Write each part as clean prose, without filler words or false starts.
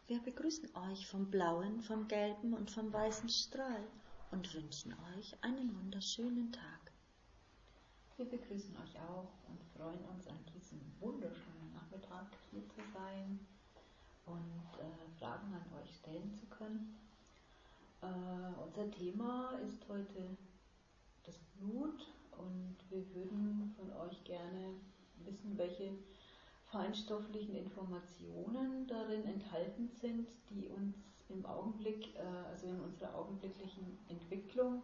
Wir begrüßen euch vom blauen, vom gelben und vom weißen Strahl und wünschen euch einen wunderschönen Tag. Wir begrüßen euch auch und freuen uns, an diesem wunderschönen Nachmittag hier zu sein und Fragen an euch stellen zu können. Unser Thema ist heute das Blut und wir würden von euch gerne wissen, welche feinstofflichen Informationen darin enthalten sind, die uns im Augenblick, also in unserer augenblicklichen Entwicklung,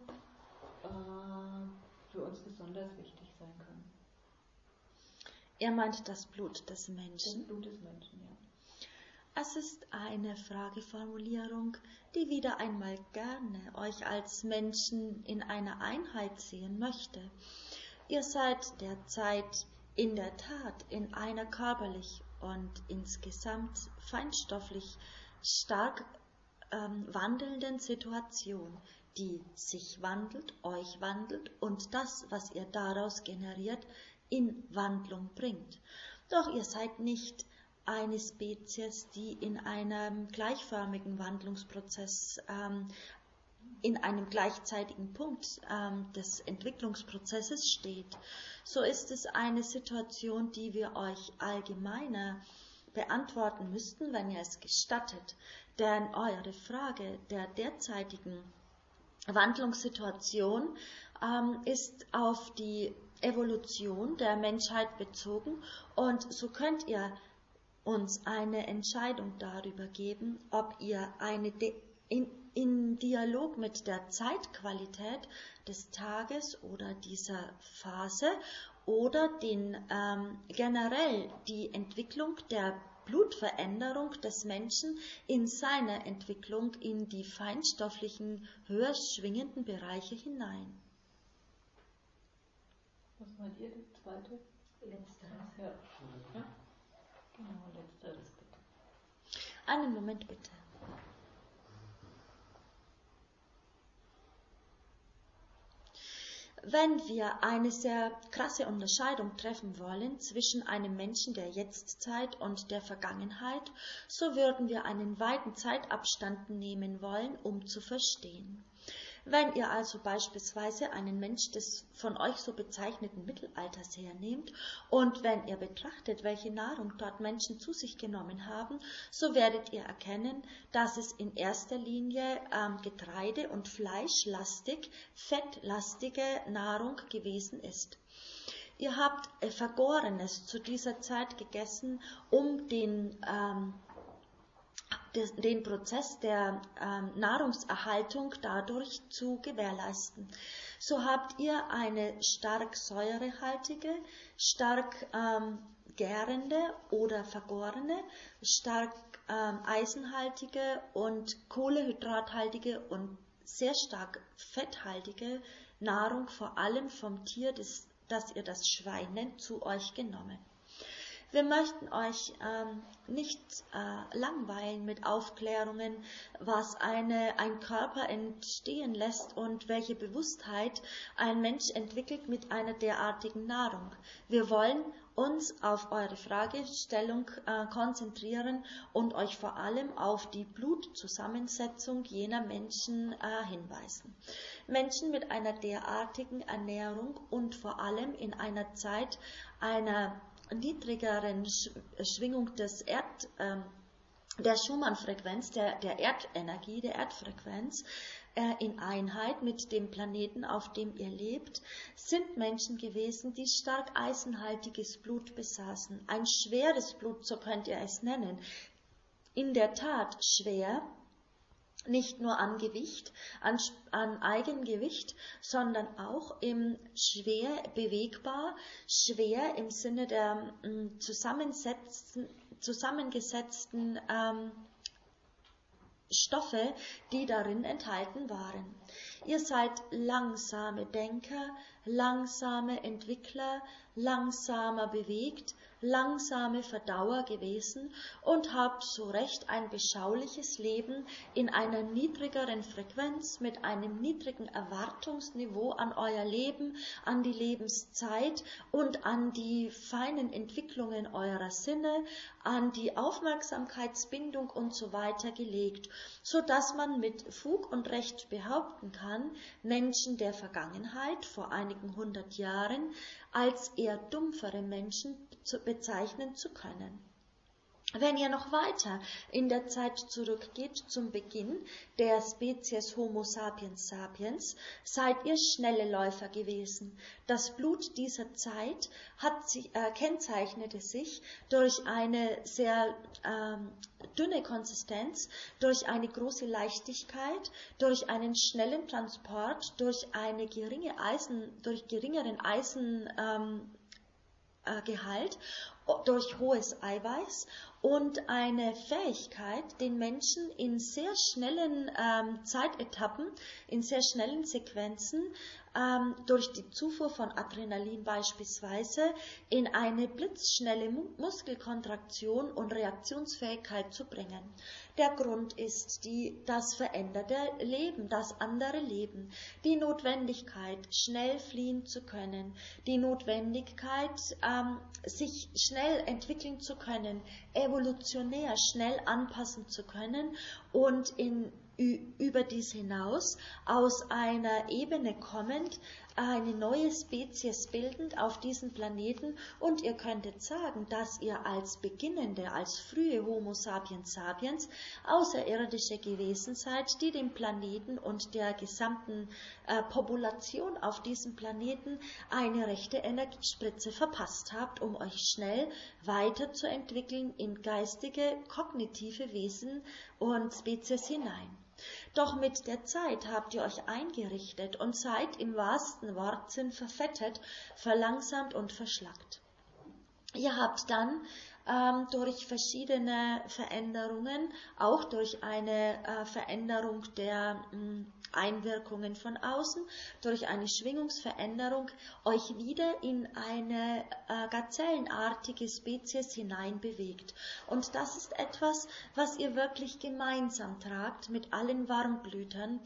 für uns besonders wichtig sein können. Ihr meint das Blut des Menschen? Das Blut des Menschen, ja. Es ist eine Frageformulierung, die wieder einmal gerne euch als Menschen in einer Einheit sehen möchte. Ihr seid derzeit in der Tat in einer körperlich und insgesamt feinstofflich stark wandelnden Situation, die sich wandelt, euch wandelt und das, was ihr daraus generiert, in Wandlung bringt. Doch ihr seid nicht eine Spezies, die in einem gleichförmigen Wandlungsprozess in einem gleichzeitigen Punkt des Entwicklungsprozesses steht. So ist es eine Situation, die wir euch allgemeiner beantworten müssten, wenn ihr es gestattet. Denn eure Frage der derzeitigen Wandlungssituation ist auf die Evolution der Menschheit bezogen und so könnt ihr uns eine Entscheidung darüber geben, ob ihr in Dialog mit der Zeitqualität des Tages oder dieser Phase oder generell die Entwicklung der Blutveränderung des Menschen in seiner Entwicklung in die feinstofflichen, höher schwingenden Bereiche hinein. Was meint ihr, die zweite? Letzteres. Ja. Ja? Genau, letzteres bitte. Einen Moment bitte. Wenn wir eine sehr krasse Unterscheidung treffen wollen zwischen einem Menschen der Jetztzeit und der Vergangenheit, so würden wir einen weiten Zeitabstand nehmen wollen, um zu verstehen. Wenn ihr also beispielsweise einen Mensch des von euch so bezeichneten Mittelalters hernehmt und wenn ihr betrachtet, welche Nahrung dort Menschen zu sich genommen haben, so werdet ihr erkennen, dass es in erster Linie Getreide- und fleischlastig, fettlastige Nahrung gewesen ist. Ihr habt Vergorenes zu dieser Zeit gegessen, um den Prozess der Nahrungserhaltung dadurch zu gewährleisten. So habt ihr eine stark säurehaltige, stark gärende oder vergorene, stark eisenhaltige und kohlehydrathaltige und sehr stark fetthaltige Nahrung, vor allem vom Tier, das ihr das Schwein nennt, zu euch genommen. Wir möchten euch nicht langweilen mit Aufklärungen, was ein Körper entstehen lässt und welche Bewusstheit ein Mensch entwickelt mit einer derartigen Nahrung. Wir wollen uns auf eure Fragestellung konzentrieren und euch vor allem auf die Blutzusammensetzung jener Menschen hinweisen. Menschen mit einer derartigen Ernährung und vor allem in einer Zeit einer niedrigeren Schwingung der Schumann-Frequenz, der Erdenergie, der Erdfrequenz, in Einheit mit dem Planeten, auf dem ihr lebt, sind Menschen gewesen, die stark eisenhaltiges Blut besaßen. Ein schweres Blut, so könnt ihr es nennen. In der Tat schwer, nicht nur an Gewicht, an Eigengewicht, sondern auch schwer bewegbar, schwer im Sinne der zusammengesetzten Stoffe, die darin enthalten waren. Ihr seid langsame Denker, langsame Entwickler, langsamer bewegt, langsame Verdauer gewesen und habt so recht ein beschauliches Leben in einer niedrigeren Frequenz mit einem niedrigen Erwartungsniveau an euer Leben, an die Lebenszeit und an die feinen Entwicklungen eurer Sinne, an die Aufmerksamkeitsbindung und so weiter gelegt, so dass man mit Fug und Recht behaupten kann, Menschen der Vergangenheit vor einigen 100 Jahren als eher dumpfere Menschen bezeichnen zu können. Wenn ihr noch weiter in der Zeit zurückgeht zum Beginn der Spezies Homo sapiens sapiens, seid ihr schnelle Läufer gewesen. Das Blut dieser Zeit kennzeichnete sich durch eine sehr dünne Konsistenz, durch eine große Leichtigkeit, durch einen schnellen Transport, durch geringeren Eisengehalt, durch hohes Eiweiß und eine Fähigkeit, den Menschen in sehr schnellen Zeitetappen, in sehr schnellen Sequenzen, durch die Zufuhr von Adrenalin beispielsweise, in eine blitzschnelle Muskelkontraktion und Reaktionsfähigkeit zu bringen. Der Grund ist das veränderte Leben, das andere Leben, die Notwendigkeit, schnell fliehen zu können, die Notwendigkeit, sich schnell entwickeln zu können, evolutionär schnell anpassen zu können und über dies hinaus aus einer Ebene kommend, eine neue Spezies bildend auf diesem Planeten, und ihr könntet sagen, dass ihr als beginnende, als frühe Homo sapiens sapiens Außerirdische gewesen seid, die dem Planeten und der gesamten Population auf diesem Planeten eine rechte Energiespritze verpasst habt, um euch schnell weiterzuentwickeln in geistige, kognitive Wesen und Spezies hinein. Doch mit der Zeit habt ihr euch eingerichtet und seid im wahrsten Wortsinn verfettet, verlangsamt und verschlackt. Ihr habt dann durch verschiedene Veränderungen, auch durch eine Veränderung der Einwirkungen von außen, durch eine Schwingungsveränderung euch wieder in eine gazellenartige Spezies hineinbewegt. Und das ist etwas, was ihr wirklich gemeinsam tragt mit allen Warmblütern,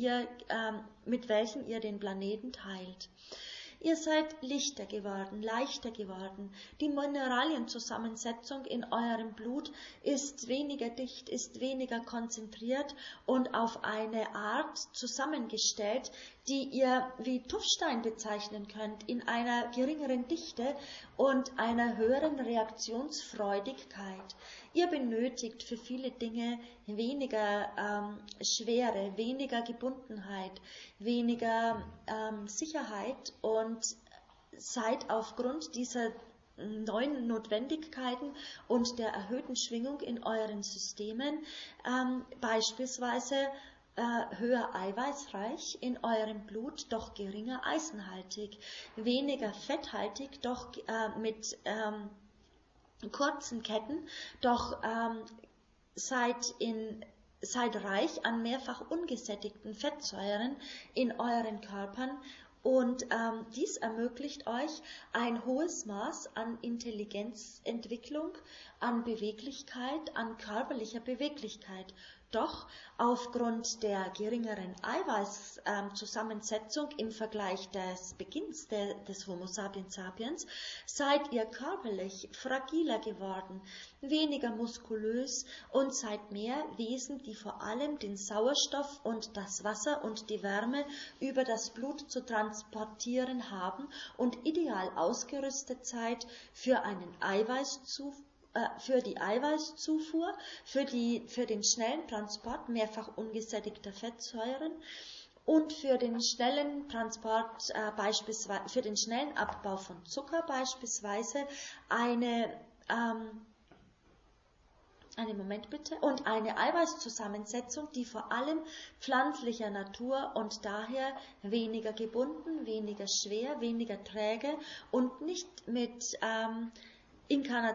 mit welchen ihr den Planeten teilt. Ihr seid lichter geworden, leichter geworden. Die Mineralienzusammensetzung in eurem Blut ist weniger dicht, ist weniger konzentriert und auf eine Art zusammengestellt, die ihr wie Tuffstein bezeichnen könnt, in einer geringeren Dichte und einer höheren Reaktionsfreudigkeit. Ihr benötigt für viele Dinge weniger Schwere, weniger Gebundenheit, weniger Sicherheit und seid aufgrund dieser neuen Notwendigkeiten und der erhöhten Schwingung in euren Systemen beispielsweise höher eiweißreich in eurem Blut, doch geringer eisenhaltig, weniger fetthaltig, doch mit kurzen Ketten, doch seid reich an mehrfach ungesättigten Fettsäuren in euren Körpern, und dies ermöglicht euch ein hohes Maß an Intelligenzentwicklung, an Beweglichkeit, an körperlicher Beweglichkeit. Doch aufgrund der geringeren Eiweißzusammensetzung im Vergleich des Beginns des Homo sapiens sapiens seid ihr körperlich fragiler geworden, weniger muskulös und seid mehr Wesen, die vor allem den Sauerstoff und das Wasser und die Wärme über das Blut zu transportieren haben und ideal ausgerüstet seid für die Eiweißzufuhr, für den schnellen Transport mehrfach ungesättigter Fettsäuren und für den schnellen Transport, für den schnellen Abbau von Zucker beispielsweise eine Eiweißzusammensetzung, die vor allem pflanzlicher Natur und daher weniger gebunden, weniger schwer, weniger träge und nicht mit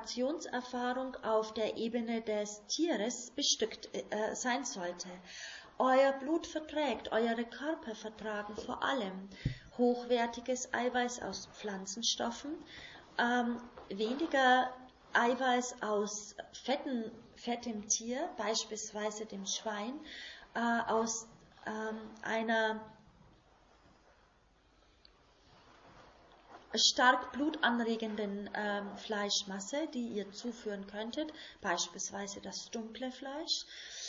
Inkarnationserfahrung auf der Ebene des Tieres bestückt sein sollte. Euer Blut verträgt, eure Körper vertragen vor allem hochwertiges Eiweiß aus Pflanzenstoffen, weniger Eiweiß aus fettem Tier, beispielsweise dem Schwein, aus einer stark blutanregenden Fleischmasse, die ihr zuführen könntet, beispielsweise das dunkle Fleisch,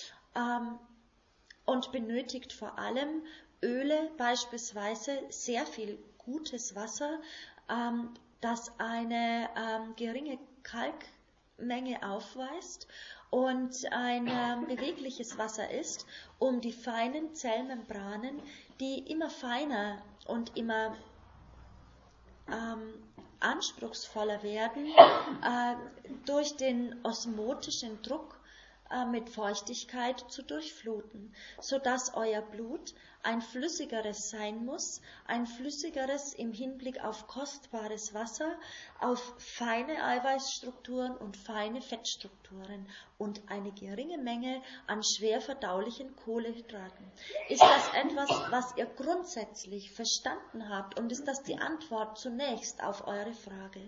und benötigt vor allem Öle, beispielsweise sehr viel gutes Wasser, das eine geringe Kalkmenge aufweist und ein bewegliches Wasser ist, um die feinen Zellmembranen, die immer feiner und immer anspruchsvoller werden, durch den osmotischen Druck mit Feuchtigkeit zu durchfluten, sodass euer Blut ein flüssigeres sein muss, ein flüssigeres im Hinblick auf kostbares Wasser, auf feine Eiweißstrukturen und feine Fettstrukturen und eine geringe Menge an schwer verdaulichen Kohlenhydraten. Ist das etwas, was ihr grundsätzlich verstanden habt, und ist das die Antwort zunächst auf eure Frage?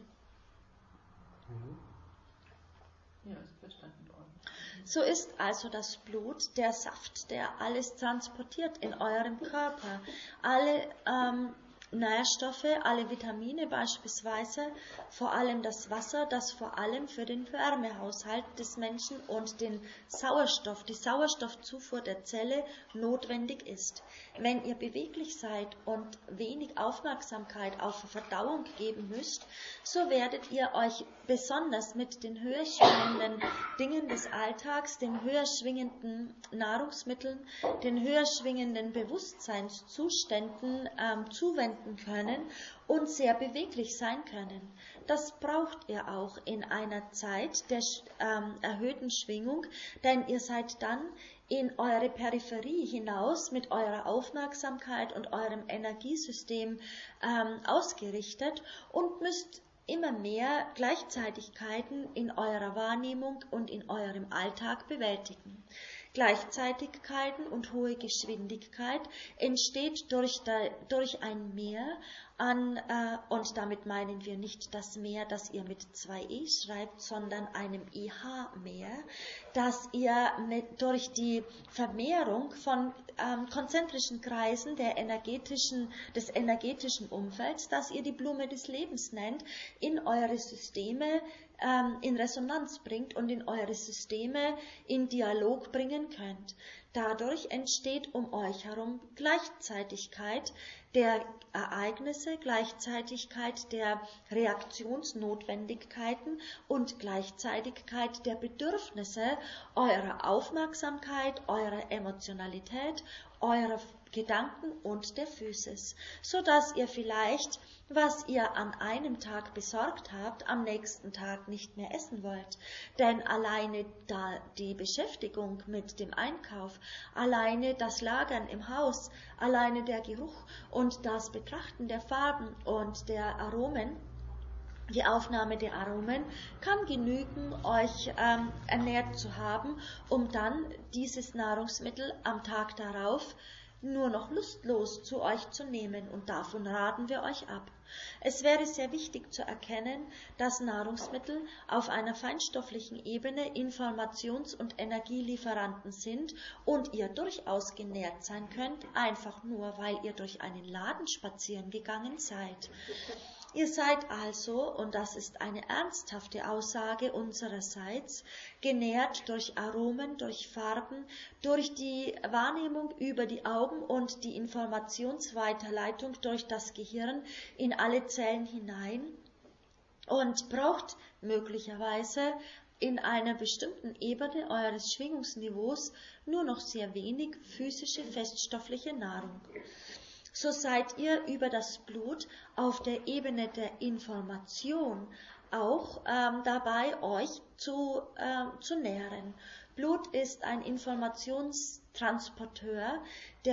Ja, ist verstanden worden. So ist also das Blut der Saft, der alles transportiert in eurem Körper. Alle Nährstoffe, alle Vitamine beispielsweise, vor allem das Wasser, das vor allem für den Wärmehaushalt des Menschen und den Sauerstoff, die Sauerstoffzufuhr der Zelle notwendig ist. Wenn ihr beweglich seid und wenig Aufmerksamkeit auf Verdauung geben müsst, so werdet ihr euch besonders mit den höher schwingenden Dingen des Alltags, den höher schwingenden Nahrungsmitteln, den höher schwingenden Bewusstseinszuständen zuwenden können und sehr beweglich sein können. Das braucht ihr auch in einer Zeit der erhöhten Schwingung, denn ihr seid dann in eure Peripherie hinaus mit eurer Aufmerksamkeit und eurem Energiesystem ausgerichtet und müsst immer mehr Gleichzeitigkeiten in eurer Wahrnehmung und in eurem Alltag bewältigen. Gleichzeitigkeiten und hohe Geschwindigkeit entsteht durch ein Mehr an, und damit meinen wir nicht das Mehr, das ihr mit 2 E schreibt, sondern einem EH-Mehr, dass ihr durch die Vermehrung von konzentrischen Kreisen des energetischen Umfelds, das ihr die Blume des Lebens nennt, in eure Systeme in Resonanz bringt und in eure Systeme in Dialog bringen könnt. Dadurch entsteht um euch herum Gleichzeitigkeit der Ereignisse, Gleichzeitigkeit der Reaktionsnotwendigkeiten und Gleichzeitigkeit der Bedürfnisse eurer Aufmerksamkeit, eurer Emotionalität, eurer Gedanken und der Physis, so dass ihr vielleicht, was ihr an einem Tag besorgt habt, am nächsten Tag nicht mehr essen wollt. Denn alleine die Beschäftigung mit dem Einkauf, alleine das Lagern im Haus, alleine der Geruch und das Betrachten der Farben und der Aromen, die Aufnahme der Aromen kann genügen, euch ernährt zu haben, um dann dieses Nahrungsmittel am Tag darauf nur noch lustlos zu euch zu nehmen, und davon raten wir euch ab. Es wäre sehr wichtig zu erkennen, dass Nahrungsmittel auf einer feinstofflichen Ebene Informations- und Energielieferanten sind und ihr durchaus genährt sein könnt, einfach nur, weil ihr durch einen Laden spazieren gegangen seid. Ihr seid also, und das ist eine ernsthafte Aussage unsererseits, genährt durch Aromen, durch Farben, durch die Wahrnehmung über die Augen und die Informationsweiterleitung durch das Gehirn in alle Zellen hinein und braucht möglicherweise in einer bestimmten Ebene eures Schwingungsniveaus nur noch sehr wenig physische, feststoffliche Nahrung. So seid ihr über das Blut auf der Ebene der Information auch dabei, euch zu nähren. Blut ist ein Informationstransporteur,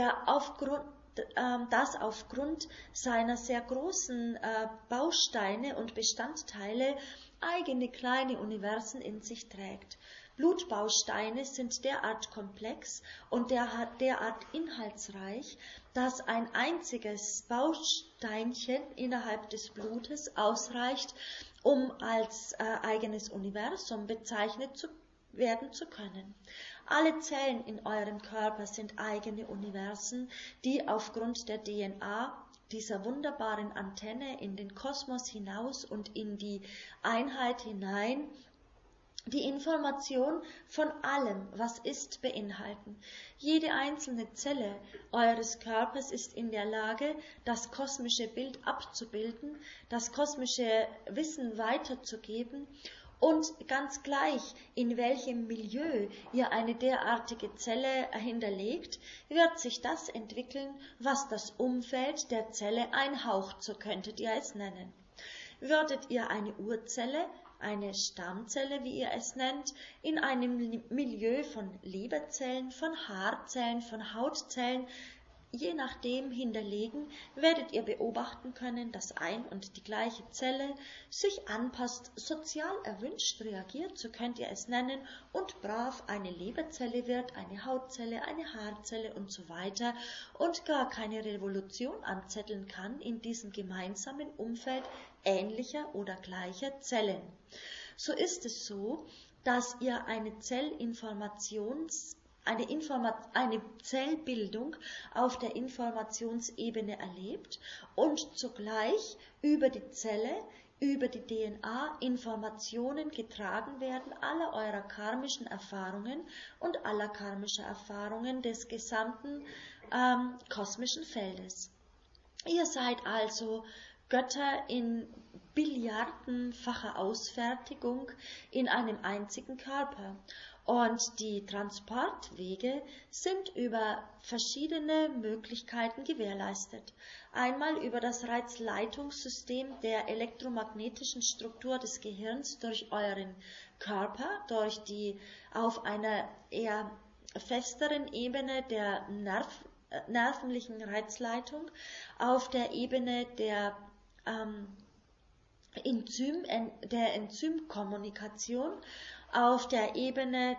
das aufgrund seiner sehr großen Bausteine und Bestandteile eigene kleine Universen in sich trägt. Blutbausteine sind derart komplex und derart inhaltsreich, dass ein einziges Bausteinchen innerhalb des Blutes ausreicht, um als eigenes Universum bezeichnet werden zu können. Alle Zellen in eurem Körper sind eigene Universen, die aufgrund der DNA, dieser wunderbaren Antenne in den Kosmos hinaus und in die Einheit hinein, die Information von allem, was ist, beinhalten. Jede einzelne Zelle eures Körpers ist in der Lage, das kosmische Bild abzubilden, das kosmische Wissen weiterzugeben, und ganz gleich, in welchem Milieu ihr eine derartige Zelle hinterlegt, wird sich das entwickeln, was das Umfeld der Zelle einhaucht, so könntet ihr es nennen. Würdet ihr eine Urzelle, eine Stammzelle, wie ihr es nennt, in einem Milieu von Leberzellen, von Haarzellen, von Hautzellen, je nachdem hinterlegen, werdet ihr beobachten können, dass ein und die gleiche Zelle sich anpasst, sozial erwünscht reagiert, so könnt ihr es nennen, und brav eine Leberzelle wird, eine Hautzelle, eine Haarzelle und so weiter und gar keine Revolution anzetteln kann in diesem gemeinsamen Umfeld ähnlicher oder gleicher Zellen. So ist es so, dass ihr eine eine Zellbildung auf der Informationsebene erlebt und zugleich über die Zelle, über die DNA Informationen getragen werden aller eurer karmischen Erfahrungen und aller karmischer Erfahrungen des gesamten kosmischen Feldes. Ihr seid also Götter in billiardenfacher Ausfertigung in einem einzigen Körper. Und die Transportwege sind über verschiedene Möglichkeiten gewährleistet. Einmal über das Reizleitungssystem der elektromagnetischen Struktur des Gehirns durch euren Körper, durch die auf einer eher festeren Ebene der nervenlichen Reizleitung, auf der Ebene der Enzymkommunikation, auf der Ebene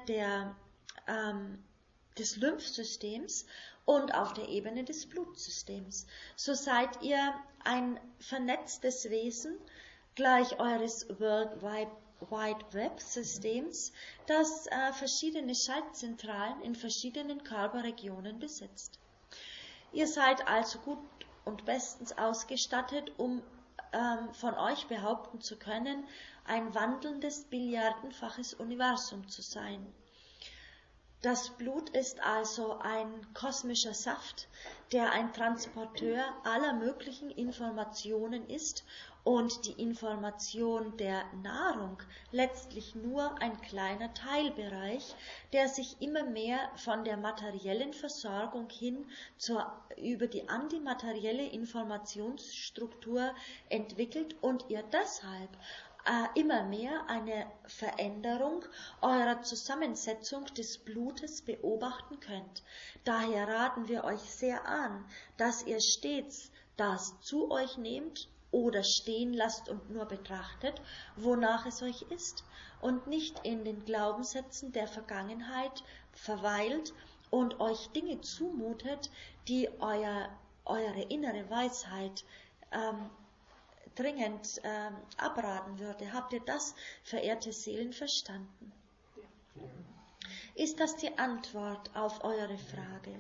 des Lymphsystems und auf der Ebene des Blutsystems. So seid ihr ein vernetztes Wesen, gleich eures World Wide Web Systems, das verschiedene Schaltzentralen in verschiedenen Körperregionen besitzt. Ihr seid also gut und bestens ausgestattet, um von euch behaupten zu können, ein wandelndes billiardenfaches Universum zu sein. Das Blut ist also ein kosmischer Saft, der ein Transporteur aller möglichen Informationen ist und die Information der Nahrung letztlich nur ein kleiner Teilbereich, der sich immer mehr von der materiellen Versorgung hin über die antimaterielle Informationsstruktur entwickelt und ihr deshalb immer mehr eine Veränderung eurer Zusammensetzung des Blutes beobachten könnt. Daher raten wir euch sehr an, dass ihr stets das zu euch nehmt oder stehen lasst und nur betrachtet, wonach es euch ist, und nicht in den Glaubenssätzen der Vergangenheit verweilt und euch Dinge zumutet, die eure innere Weisheit dringend abraten würde. Habt ihr das, verehrte Seelen, verstanden? Ist das die Antwort auf eure Frage?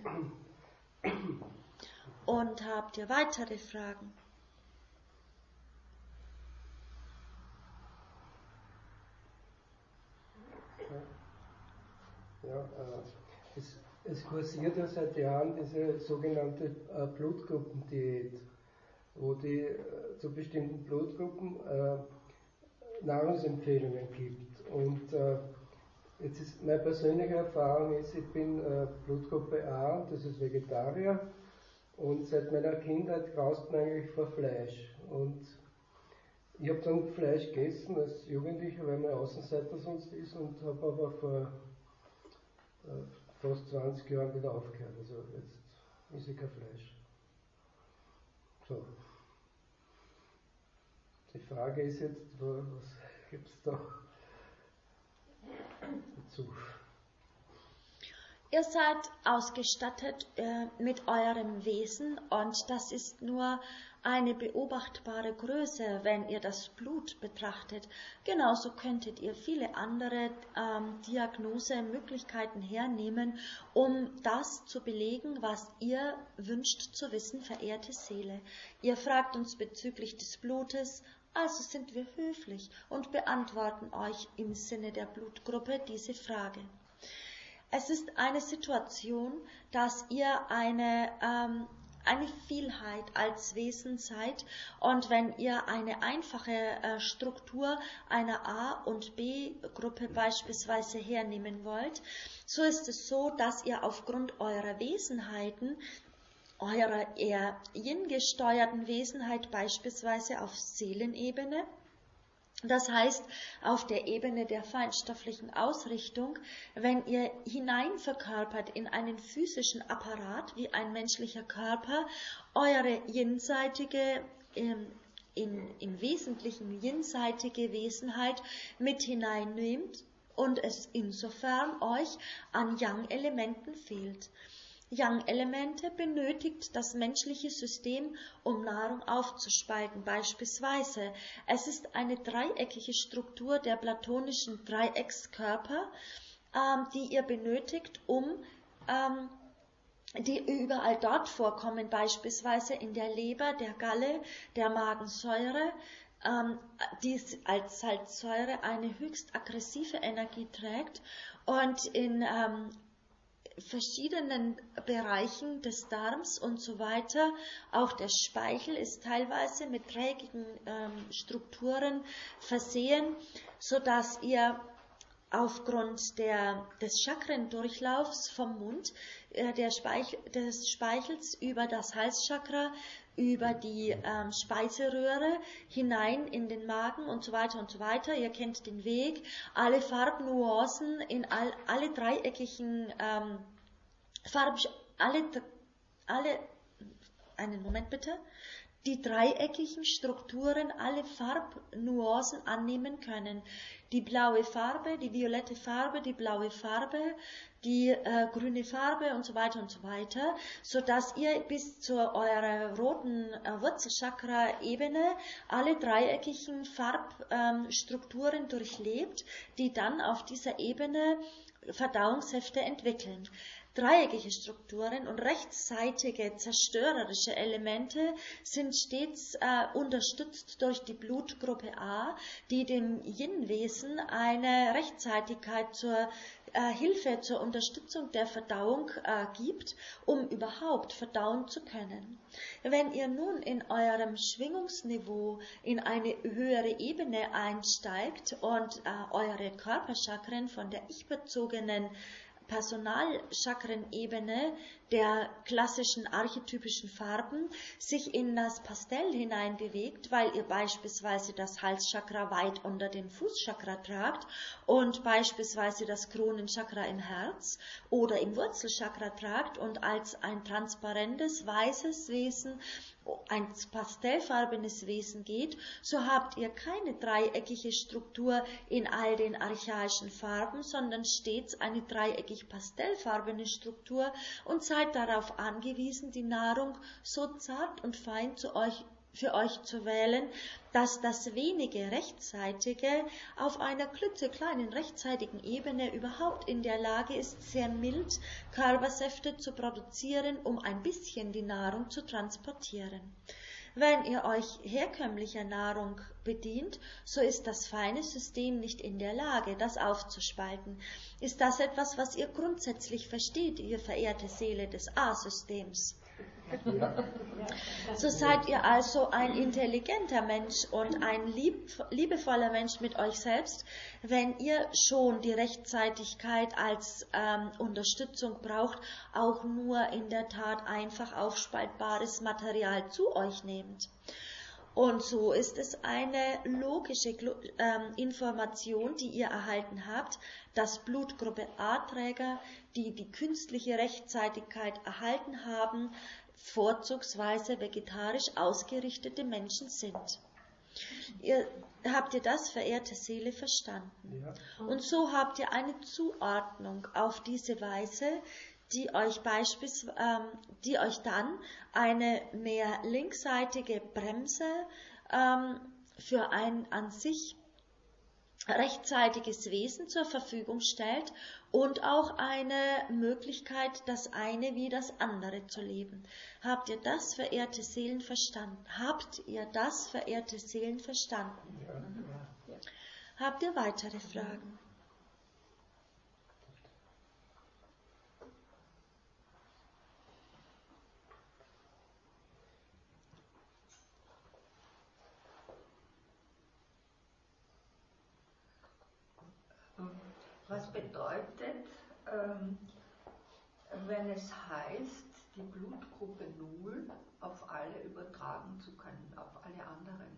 Und habt ihr weitere Fragen? Ja, es kursiert ja seit Jahren diese sogenannte Blutgruppendiät, wo die zu bestimmten Blutgruppen Nahrungsempfehlungen gibt. Und jetzt ist meine persönliche Erfahrung ist, ich bin Blutgruppe A, das ist Vegetarier, und seit meiner Kindheit graust mir eigentlich vor Fleisch. Und ich habe dann Fleisch gegessen als Jugendlicher, weil man Außenseiter sonst ist, und habe aber vor fast 20 Jahren wieder aufgehört. Also jetzt esse ich kein Fleisch. So. Die Frage ist jetzt, was gibt es da zu? Ihr seid ausgestattet mit eurem Wesen und das ist nur eine beobachtbare Größe, wenn ihr das Blut betrachtet. Genauso könntet ihr viele andere Diagnosemöglichkeiten hernehmen, um das zu belegen, was ihr wünscht zu wissen, verehrte Seele. Ihr fragt uns bezüglich des Blutes, also sind wir höflich und beantworten euch im Sinne der Blutgruppe diese Frage. Es ist eine Situation, dass ihr eine Vielheit als Wesen seid und wenn ihr eine einfache Struktur einer A- und B-Gruppe beispielsweise hernehmen wollt, so ist es so, dass ihr aufgrund eurer Wesenheiten, eurer eher Yin-gesteuerten Wesenheit beispielsweise auf Seelenebene, das heißt, auf der Ebene der feinstofflichen Ausrichtung, wenn ihr hineinverkörpert in einen physischen Apparat wie ein menschlicher Körper, eure jenseitige, im Wesentlichen jenseitige Wesenheit mit hineinnehmt und es insofern euch an Yang-Elementen fehlt. Yang-Elemente benötigt das menschliche System, um Nahrung aufzuspalten. Beispielsweise, es ist eine dreieckige Struktur der platonischen Dreieckskörper, die ihr benötigt, die überall dort vorkommen, beispielsweise in der Leber, der Galle, der Magensäure, die als Salzsäure eine höchst aggressive Energie trägt und in verschiedenen Bereichen des Darms und so weiter. Auch der Speichel ist teilweise mit trägigen Strukturen versehen, so dass ihr aufgrund des Chakrendurchlaufs vom Mund, des Speichels über das Halschakra, über die Speiseröhre hinein in den Magen und so weiter und so weiter. Ihr kennt den Weg. Alle Farbnuancen in alle dreieckigen einen Moment bitte. Die dreieckigen Strukturen alle Farbnuancen annehmen können. Die blaue Farbe, die violette Farbe, die blaue Farbe, die grüne Farbe und so weiter, so dass ihr bis zu eurer roten Wurzelchakra-Ebene alle dreieckigen Farbstrukturen durchlebt, die dann auf dieser Ebene Verdauungssäfte entwickeln. Dreieckige Strukturen und rechtsseitige zerstörerische Elemente sind stets unterstützt durch die Blutgruppe A, die dem Yin-Wesen eine Rechtzeitigkeit zur Hilfe, zur Unterstützung der Verdauung gibt, um überhaupt verdauen zu können. Wenn ihr nun in eurem Schwingungsniveau in eine höhere Ebene einsteigt und eure Körperchakren von der ich-bezogenen Personalchakrenebene der klassischen archetypischen Farben sich in das Pastell hinein bewegt, weil ihr beispielsweise das Halschakra weit unter dem Fußchakra tragt und beispielsweise das Kronenchakra im Herz oder im Wurzelchakra tragt und als ein transparentes, weißes Wesen, ein pastellfarbenes Wesen geht, so habt ihr keine dreieckige Struktur in all den archaischen Farben, sondern stets eine dreieckig pastellfarbene Struktur und seid darauf angewiesen, die Nahrung so zart und fein für euch zu wählen, dass das wenige Rechtzeitige auf einer klitzekleinen rechtzeitigen Ebene überhaupt in der Lage ist, sehr mild Körpersäfte zu produzieren, um ein bisschen die Nahrung zu transportieren. Wenn ihr euch herkömmlicher Nahrung bedient, so ist das feine System nicht in der Lage, das aufzuspalten. Ist das etwas, was ihr grundsätzlich versteht, ihr verehrte Seele des A-Systems? So seid ihr also ein intelligenter Mensch und ein liebevoller Mensch mit euch selbst, wenn ihr schon die Rechtzeitigkeit als Unterstützung braucht, auch nur in der Tat einfach aufspaltbares Material zu euch nehmt. Und so ist es eine logische Information, die ihr erhalten habt, dass Blutgruppe A-Träger, die die künstliche Rechtzeitigkeit erhalten haben, vorzugsweise vegetarisch ausgerichtete Menschen sind. Habt ihr das, verehrte Seele, verstanden? Ja. Und so habt ihr eine Zuordnung auf diese Weise, die euch dann eine mehr linksseitige Bremse für ein an sich rechtzeitiges Wesen zur Verfügung stellt und auch eine Möglichkeit, das eine wie das andere zu leben. Habt ihr das, verehrte Seelen, verstanden? Habt ihr das, verehrte Seelen, verstanden? Ja. Habt ihr weitere Fragen? Was bedeutet, wenn es heißt, die Blutgruppe 0 auf alle übertragen zu können, auf alle anderen?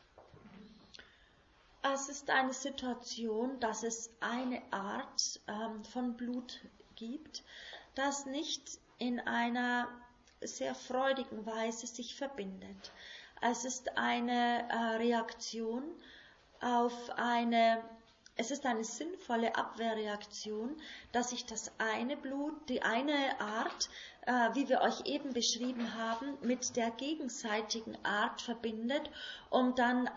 Es ist eine Situation, dass es eine Art von Blut gibt, das nicht in einer sehr freudigen Weise sich verbindet. Es ist eine Reaktion auf es ist eine sinnvolle Abwehrreaktion, dass sich das eine Blut, die eine Art, wie wir euch eben beschrieben haben, mit der gegenseitigen Art verbindet, um dann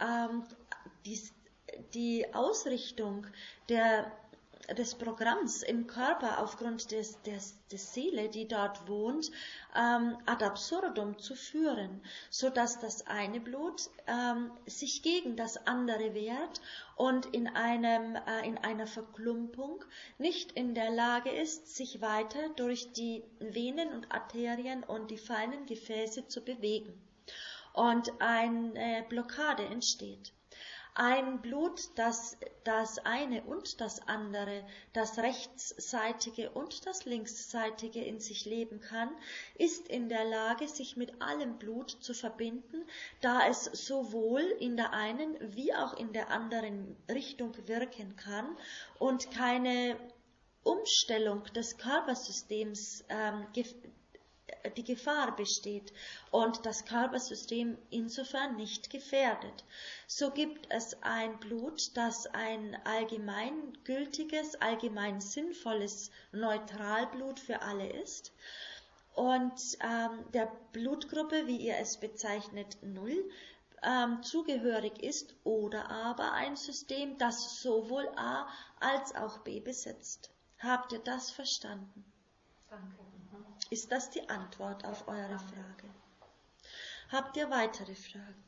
die Ausrichtung des Programms im Körper aufgrund der Seele, die dort wohnt, ad absurdum zu führen, so dass das eine Blut sich gegen das andere wehrt und in einer Verklumpung nicht in der Lage ist, sich weiter durch die Venen und Arterien und die feinen Gefäße zu bewegen und eine Blockade entsteht. Ein Blut, das eine und das andere, das rechtsseitige und das linksseitige in sich leben kann, ist in der Lage, sich mit allem Blut zu verbinden, da es sowohl in der einen wie auch in der anderen Richtung wirken kann und keine Umstellung des Körpersystems die Gefahr besteht und das Körpersystem insofern nicht gefährdet. So gibt es ein Blut, das ein allgemeingültiges, allgemein sinnvolles Neutralblut für alle ist und der Blutgruppe, wie ihr es bezeichnet, 0, zugehörig ist, oder aber ein System, das sowohl A als auch B besitzt. Habt ihr das verstanden? Danke. Ist das die Antwort auf eure Frage? Habt ihr weitere Fragen?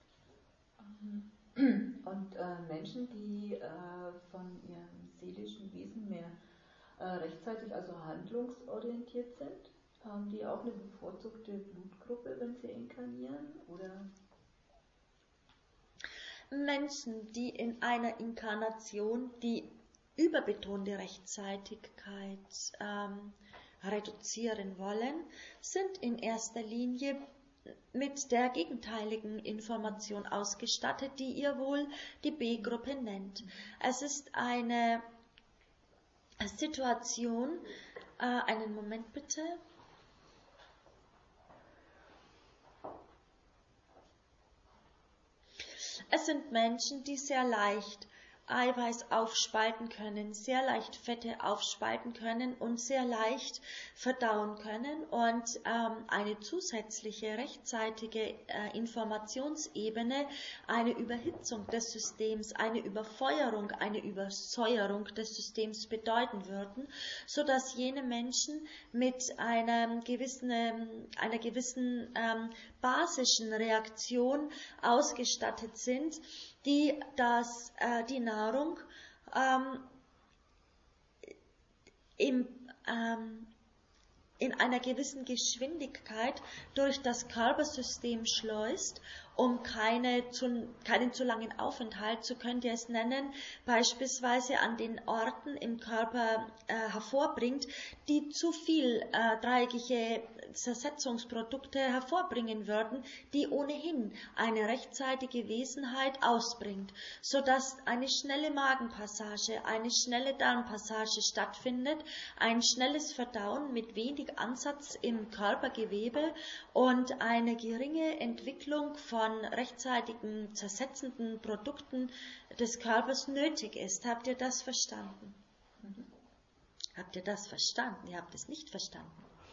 Und Menschen, die von ihrem seelischen Wesen mehr rechtzeitig, also handlungsorientiert sind, haben die auch eine bevorzugte Blutgruppe, wenn sie inkarnieren? Oder? Menschen, die in einer Inkarnation die überbetonte Rechtzeitigkeit reduzieren wollen, sind in erster Linie mit der gegenteiligen Information ausgestattet, die ihr wohl die B-Gruppe nennt. Es ist eine Situation, einen Moment bitte. Es sind Menschen, die sehr leicht Eiweiß aufspalten können, sehr leicht Fette aufspalten können und sehr leicht verdauen können und eine zusätzliche rechtzeitige Informationsebene, eine Überhitzung des Systems, eine Überfeuerung, eine Übersäuerung des Systems bedeuten würden, so dass jene Menschen mit einer gewissen basischen Reaktion ausgestattet sind, die die Nahrung in einer gewissen Geschwindigkeit durch das Körpersystem schleust, um keinen zu langen Aufenthalt, so könnt ihr es nennen, beispielsweise an den Orten im Körper hervorbringt, die zu viel dreieckige Zersetzungsprodukte hervorbringen würden, die ohnehin eine rechtzeitige Wesenheit ausbringt, sodass eine schnelle Magenpassage, eine schnelle Darmpassage stattfindet, ein schnelles Verdauen mit wenig Ansatz im Körpergewebe und eine geringe Entwicklung von rechtzeitigen zersetzenden Produkten des Körpers nötig ist. Habt ihr das verstanden? Habt ihr das verstanden? Ihr habt es nicht verstanden.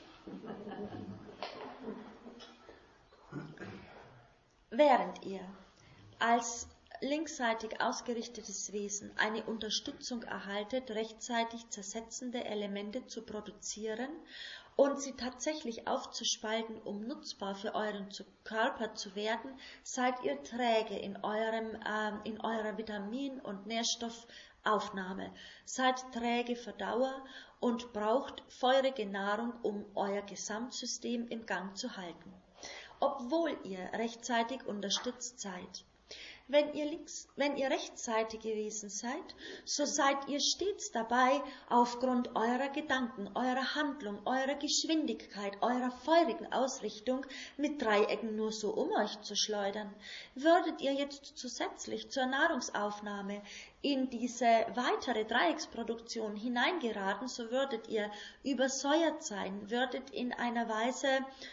Während ihr als linksseitig ausgerichtetes Wesen eine Unterstützung erhaltet, rechtzeitig zersetzende Elemente zu produzieren und sie tatsächlich aufzuspalten, um nutzbar für euren Körper zu werden, seid ihr träge in eurer Vitamin- und Nährstoffaufnahme, seid träge Verdauer und braucht feurige Nahrung, um euer Gesamtsystem im Gang zu halten, obwohl ihr rechtzeitig unterstützt seid. Wenn ihr rechtzeitig gewesen seid, so seid ihr stets dabei, aufgrund eurer Gedanken, eurer Handlung, eurer Geschwindigkeit, eurer feurigen Ausrichtung mit Dreiecken nur so um euch zu schleudern. Würdet ihr jetzt zusätzlich zur Nahrungsaufnahme in diese weitere Dreiecksproduktion hineingeraten, so würdet ihr übersäuert sein, würdet in einer Weise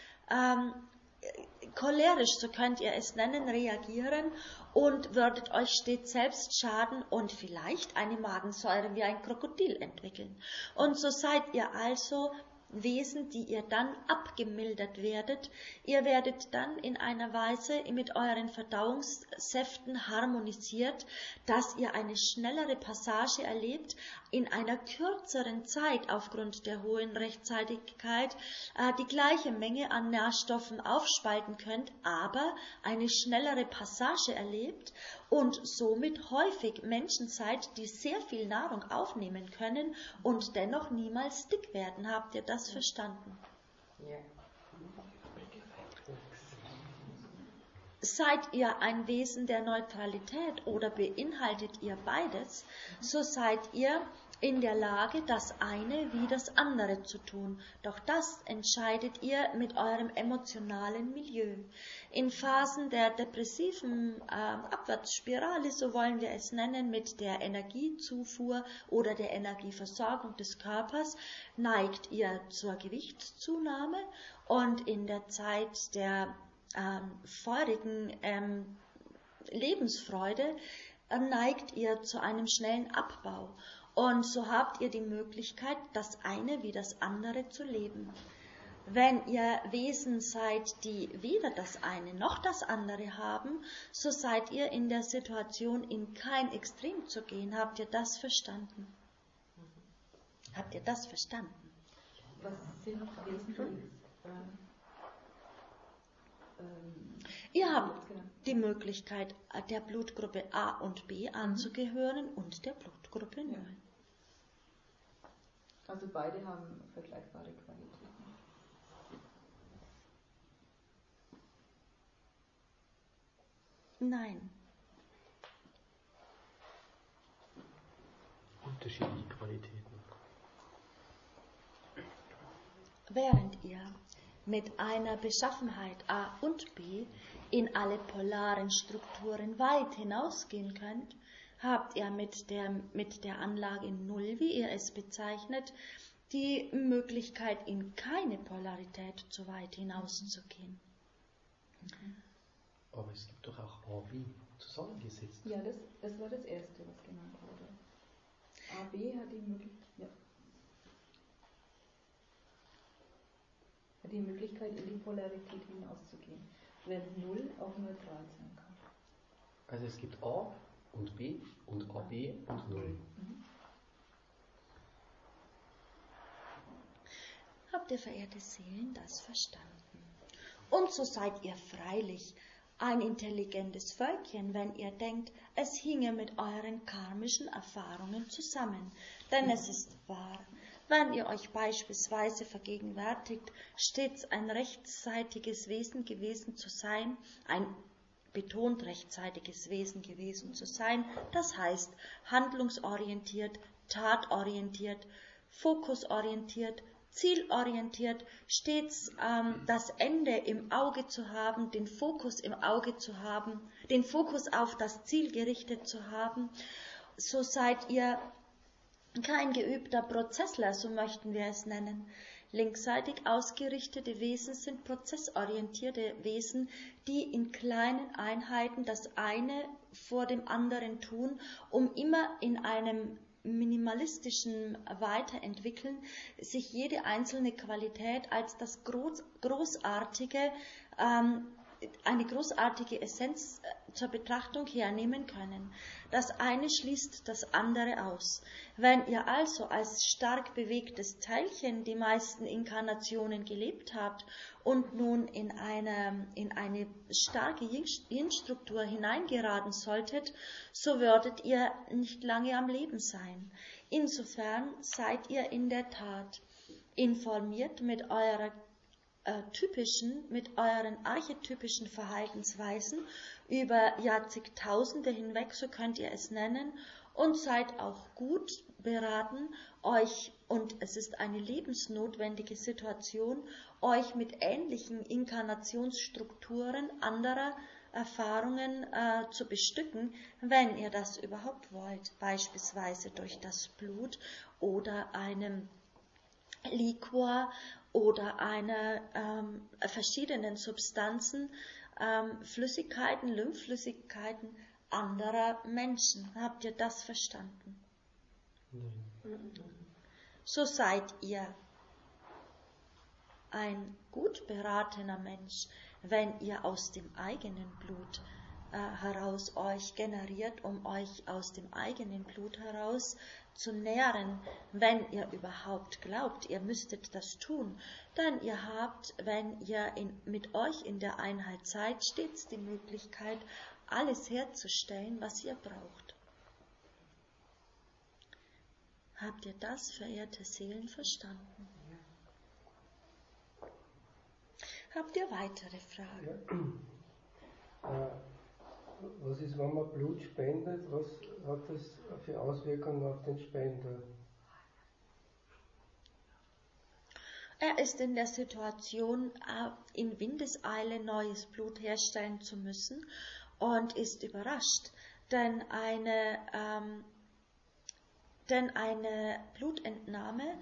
cholerisch, so könnt ihr es nennen, reagieren und würdet euch stets selbst schaden und vielleicht eine Magensäure wie ein Krokodil entwickeln. Und so seid ihr also Wesen, die ihr dann abgemildert werdet. Ihr werdet dann in einer Weise mit euren Verdauungssäften harmonisiert, dass ihr eine schnellere Passage erlebt, in einer kürzeren Zeit aufgrund der hohen Rechtzeitigkeit die gleiche Menge an Nährstoffen aufspalten könnt, aber eine schnellere Passage erlebt und somit häufig Menschen seid, die sehr viel Nahrung aufnehmen können und dennoch niemals dick werden. Habt ihr das verstanden? Ja. Seid ihr ein Wesen der Neutralität oder beinhaltet ihr beides, so seid ihr in der Lage, das eine wie das andere zu tun. Doch das entscheidet ihr mit eurem emotionalen Milieu. In Phasen der depressiven Abwärtsspirale, so wollen wir es nennen, mit der Energiezufuhr oder der Energieversorgung des Körpers, neigt ihr zur Gewichtszunahme und in der Zeit der feurigen Lebensfreude neigt ihr zu einem schnellen Abbau. Und so habt ihr die Möglichkeit, das eine wie das andere zu leben. Wenn ihr Wesen seid, die weder das eine noch das andere haben, so seid ihr in der Situation, in kein Extrem zu gehen. Habt ihr das verstanden? Habt ihr das verstanden? Was sind Wesen, Ihr habt die Möglichkeit, der Blutgruppe A und B anzugehören und der Blutgruppe 0. Also beide haben vergleichbare Qualitäten. Nein. Unterschiedliche Qualitäten. Während ihr mit einer Beschaffenheit A und B in alle polaren Strukturen weit hinausgehen könnt, habt ihr mit der Anlage 0, wie ihr es bezeichnet, die Möglichkeit, in keine Polarität zu weit hinauszugehen. Aber es gibt doch auch A-B zusammengesetzt. Ja, das war das Erste, was genannt wurde. AB hat die Möglichkeit, in die Polarität hinauszugehen, während 0 auch neutral sein kann. Also es gibt A und B und AB und 0. Habt ihr, verehrte Seelen, das verstanden? Und so seid ihr freilich ein intelligentes Völkchen, wenn ihr denkt, es hinge mit euren karmischen Erfahrungen zusammen. Denn es ist wahr, wenn ihr euch beispielsweise vergegenwärtigt, stets ein rechtzeitiges Wesen gewesen zu sein, ein betont rechtzeitiges Wesen gewesen zu sein, das heißt handlungsorientiert, tatorientiert, fokusorientiert, zielorientiert, stets das Ende im Auge zu haben, den Fokus im Auge zu haben, den Fokus auf das Ziel gerichtet zu haben, so seid ihr kein geübter Prozessler, so möchten wir es nennen. Linksseitig ausgerichtete Wesen sind prozessorientierte Wesen, die in kleinen Einheiten das eine vor dem anderen tun, um immer in einem minimalistischen Weiterentwickeln sich jede einzelne Qualität als das großartige, eine großartige Essenz zur Betrachtung hernehmen können. Das eine schließt das andere aus. Wenn ihr also als stark bewegtes Teilchen die meisten Inkarnationen gelebt habt und nun in eine starke Yin-Struktur hineingeraten solltet, so würdet ihr nicht lange am Leben sein. Insofern seid ihr in der Tat informiert mit euren archetypischen Verhaltensweisen über Jahrzehntausende hinweg, so könnt ihr es nennen, und seid auch gut beraten, euch, und es ist eine lebensnotwendige Situation, euch mit ähnlichen Inkarnationsstrukturen anderer Erfahrungen zu bestücken, wenn ihr das überhaupt wollt, beispielsweise durch das Blut oder einem Liquor oder verschiedenen Substanzen, Flüssigkeiten, Lymphflüssigkeiten anderer Menschen. Habt ihr das verstanden? Nein. So seid ihr ein gut beratener Mensch, wenn ihr aus dem eigenen Blut heraus euch generiert, um euch aus dem eigenen Blut heraus zu nähren, wenn ihr überhaupt glaubt, ihr müsstet das tun, denn ihr habt, wenn ihr mit euch in der Einheit seid, stets die Möglichkeit, alles herzustellen, was ihr braucht. Habt ihr das, verehrte Seelen, verstanden? Habt ihr weitere Fragen? Ja. Was ist, wenn man Blut spendet? Was hat das für Auswirkungen auf den Spender? Er ist in der Situation, in Windeseile neues Blut herstellen zu müssen und ist überrascht, denn eine Blutentnahme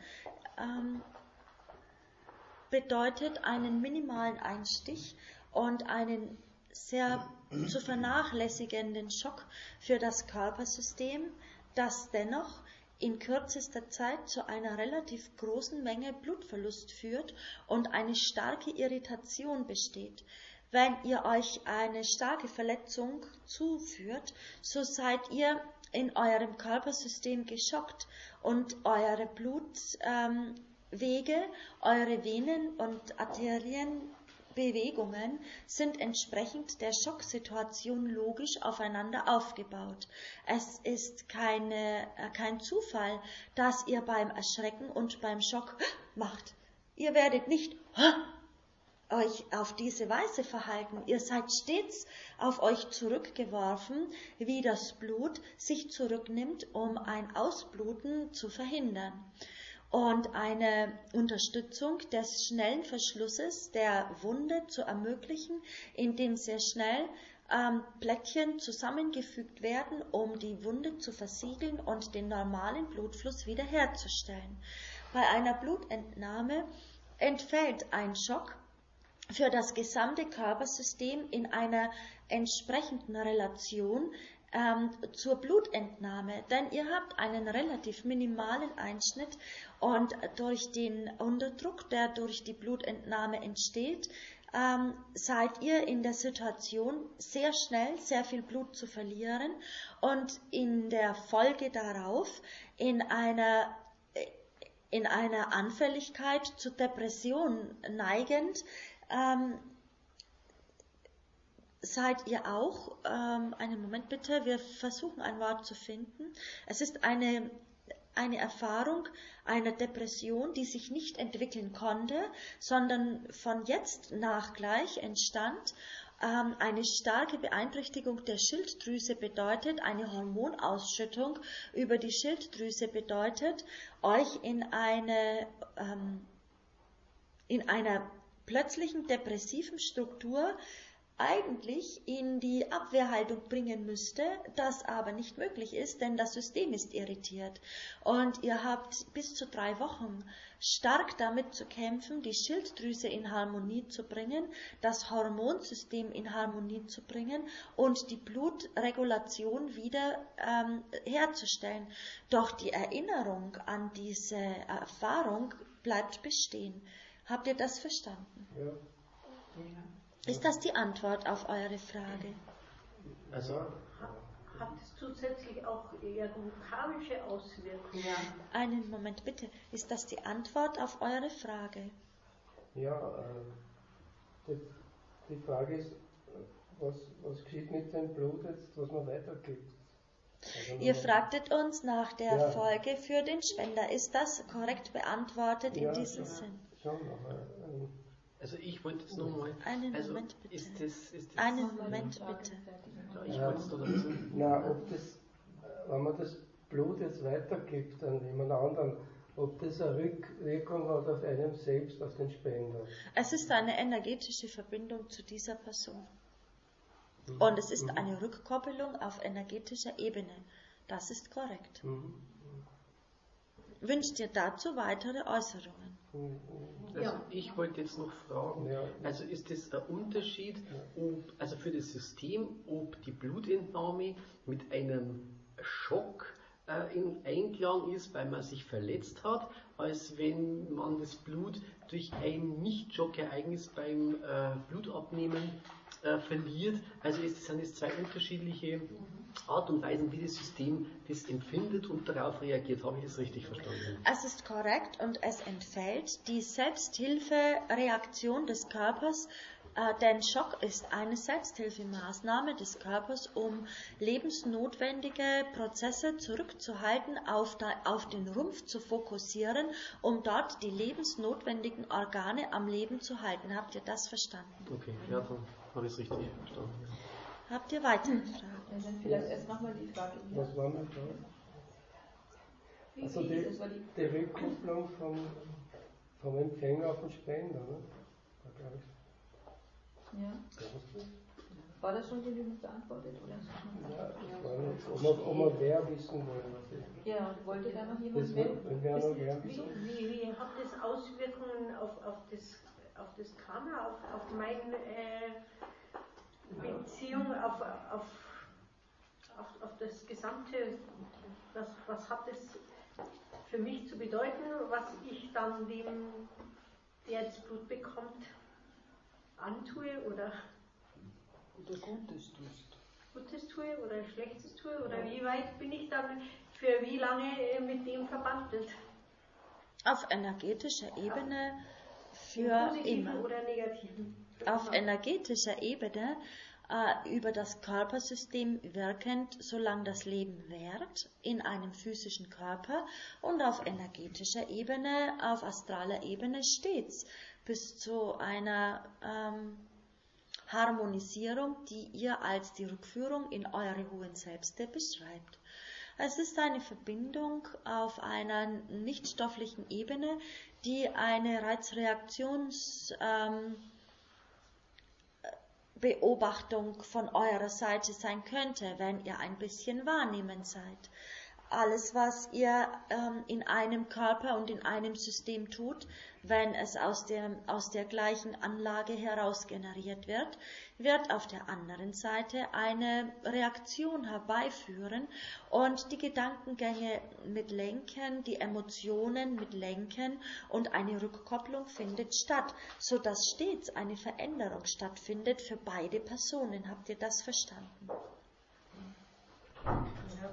bedeutet einen minimalen Einstich und einen sehr zu vernachlässigenden Schock für das Körpersystem, das dennoch in kürzester Zeit zu einer relativ großen Menge Blutverlust führt und eine starke Irritation besteht. Wenn ihr euch eine starke Verletzung zuführt, so seid ihr in eurem Körpersystem geschockt und eure Blutwege, eure Venen und Arterienbewegungen sind entsprechend der Schocksituation logisch aufeinander aufgebaut. Es ist kein Zufall, dass ihr beim Erschrecken und beim Schock macht. Ihr werdet nicht euch auf diese Weise verhalten. Ihr seid stets auf euch zurückgeworfen, wie das Blut sich zurücknimmt, um ein Ausbluten zu verhindern. Und eine Unterstützung des schnellen Verschlusses der Wunde zu ermöglichen, indem sehr schnell Plättchen zusammengefügt werden, um die Wunde zu versiegeln und den normalen Blutfluss wiederherzustellen. Bei einer Blutentnahme entfällt ein Schock für das gesamte Körpersystem in einer entsprechenden Relation zur Blutentnahme, denn ihr habt einen relativ minimalen Einschnitt und durch den Unterdruck, der durch die Blutentnahme entsteht, seid ihr in der Situation, sehr schnell sehr viel Blut zu verlieren und in der Folge darauf in einer Anfälligkeit zur Depression neigend, seid ihr auch, einen Moment bitte, wir versuchen ein Wort zu finden. Es ist eine Erfahrung einer Depression, die sich nicht entwickeln konnte, sondern von jetzt nach gleich entstand. Eine starke Beeinträchtigung der Schilddrüse bedeutet, eine Hormonausschüttung über die Schilddrüse bedeutet, euch in eine in einer plötzlichen depressiven Struktur eigentlich in die Abwehrhaltung bringen müsste, das aber nicht möglich ist, denn das System ist irritiert. Und ihr habt bis zu 3 Wochen stark damit zu kämpfen, die Schilddrüse in Harmonie zu bringen, das Hormonsystem in Harmonie zu bringen und die Blutregulation wieder herzustellen. Doch die Erinnerung an diese Erfahrung bleibt bestehen. Habt ihr das verstanden? Ja. Ist das die Antwort auf eure Frage? Also, hat es zusätzlich auch irgendwo karmische Auswirkungen? Einen Moment bitte. Ist das die Antwort auf eure Frage? Ja, die Frage ist, was geschieht mit dem Blut jetzt, was man weitergibt? Also Ihr fragtet uns nach der Folge für den Spender. Ist das korrekt beantwortet in diesem Sinn? Schon, aber also ich wollte jetzt nochmal. Einen Moment bitte. Ist das Einen Moment bitte. Ja, ich wollte es da dazu. wenn man das Blut jetzt weitergibt an jemand anderen, ob das eine Rückwirkung hat auf einem selbst, auf den Spender. Es ist eine energetische Verbindung zu dieser Person. Und es ist eine Rückkoppelung auf energetischer Ebene. Das ist korrekt. Wünscht ihr dazu weitere Äußerungen? Also ich wollte jetzt noch fragen, also ist das ein Unterschied, also für das System, ob die Blutentnahme mit einem Schock in Einklang ist, weil man sich verletzt hat, als wenn man das Blut durch ein Nicht-Schock-Ereignis beim Blutabnehmen verliert. Also sind es 2 unterschiedliche Art und Weisen, wie das System das empfindet und darauf reagiert. Habe ich das richtig verstanden? Es ist korrekt und es entfällt die Selbsthilfereaktion des Körpers, denn Schock ist eine Selbsthilfemaßnahme des Körpers, um lebensnotwendige Prozesse zurückzuhalten, auf den Rumpf zu fokussieren, um dort die lebensnotwendigen Organe am Leben zu halten. Habt ihr das verstanden? Okay, ja, dann habe ich es richtig verstanden. Habt ihr weitere Fragen? Ja, dann vielleicht erst nochmal die Frage. Was war meine Frage? Also die Rückkopplung vom Empfänger auf den Spender, ne? Ja. War das schon genügend beantwortet? Oder? Ja, ich weiß nicht, ob wir wer wissen wollen. Ja, wollte da noch jemand melden? Wie hat das Auswirkungen auf das Karma, auf meine Beziehung, auf das Gesamte? Was hat das für mich zu bedeuten, was ich dann dem, der das Blut bekommt, antue oder Gutes tue oder Schlechtes tue oder wie weit bin ich dann für wie lange mit dem verbandelt? Auf energetischer Ebene für immer. Oder negativen? Auf energetischer Ebene über das Körpersystem wirkend, solange das Leben währt, in einem physischen Körper, und auf energetischer Ebene, auf astraler Ebene stets, bis zu einer Harmonisierung, die ihr als die Rückführung in eure hohen Selbste beschreibt. Es ist eine Verbindung auf einer nichtstofflichen Ebene, die eine Reizreaktionsbeobachtung von eurer Seite sein könnte, wenn ihr ein bisschen wahrnehmend seid. Alles, was ihr in einem Körper und in einem System tut, wenn es aus der gleichen Anlage heraus generiert wird auf der anderen Seite eine Reaktion herbeiführen und die Gedankengänge mit lenken, die Emotionen mit lenken und eine Rückkopplung findet statt, sodass stets eine Veränderung stattfindet für beide Personen. Habt ihr das verstanden? Ja.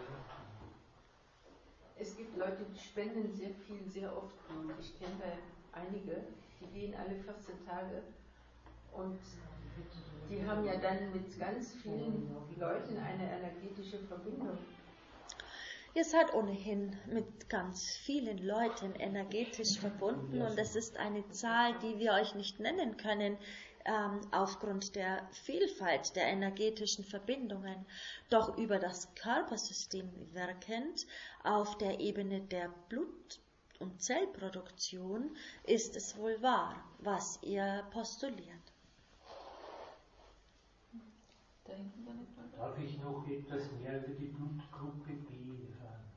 Es gibt Leute, die spenden sehr viel, sehr oft. Ich kenne da einige, die gehen alle 14 Tage und die haben ja dann mit ganz vielen Leuten eine energetische Verbindung. Ihr seid ohnehin mit ganz vielen Leuten energetisch verbunden und es ist eine Zahl, die wir euch nicht nennen können, aufgrund der Vielfalt der energetischen Verbindungen, über das Körpersystem wirkend, auf der Ebene der und Zellproduktion ist es wohl wahr, was ihr postuliert. Darf ich noch etwas mehr über die Blutgruppe B erfahren?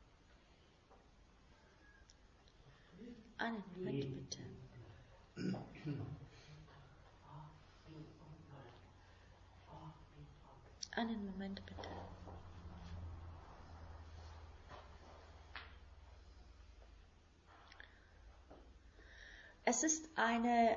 Einen Moment bitte. Einen Moment bitte. Es ist eine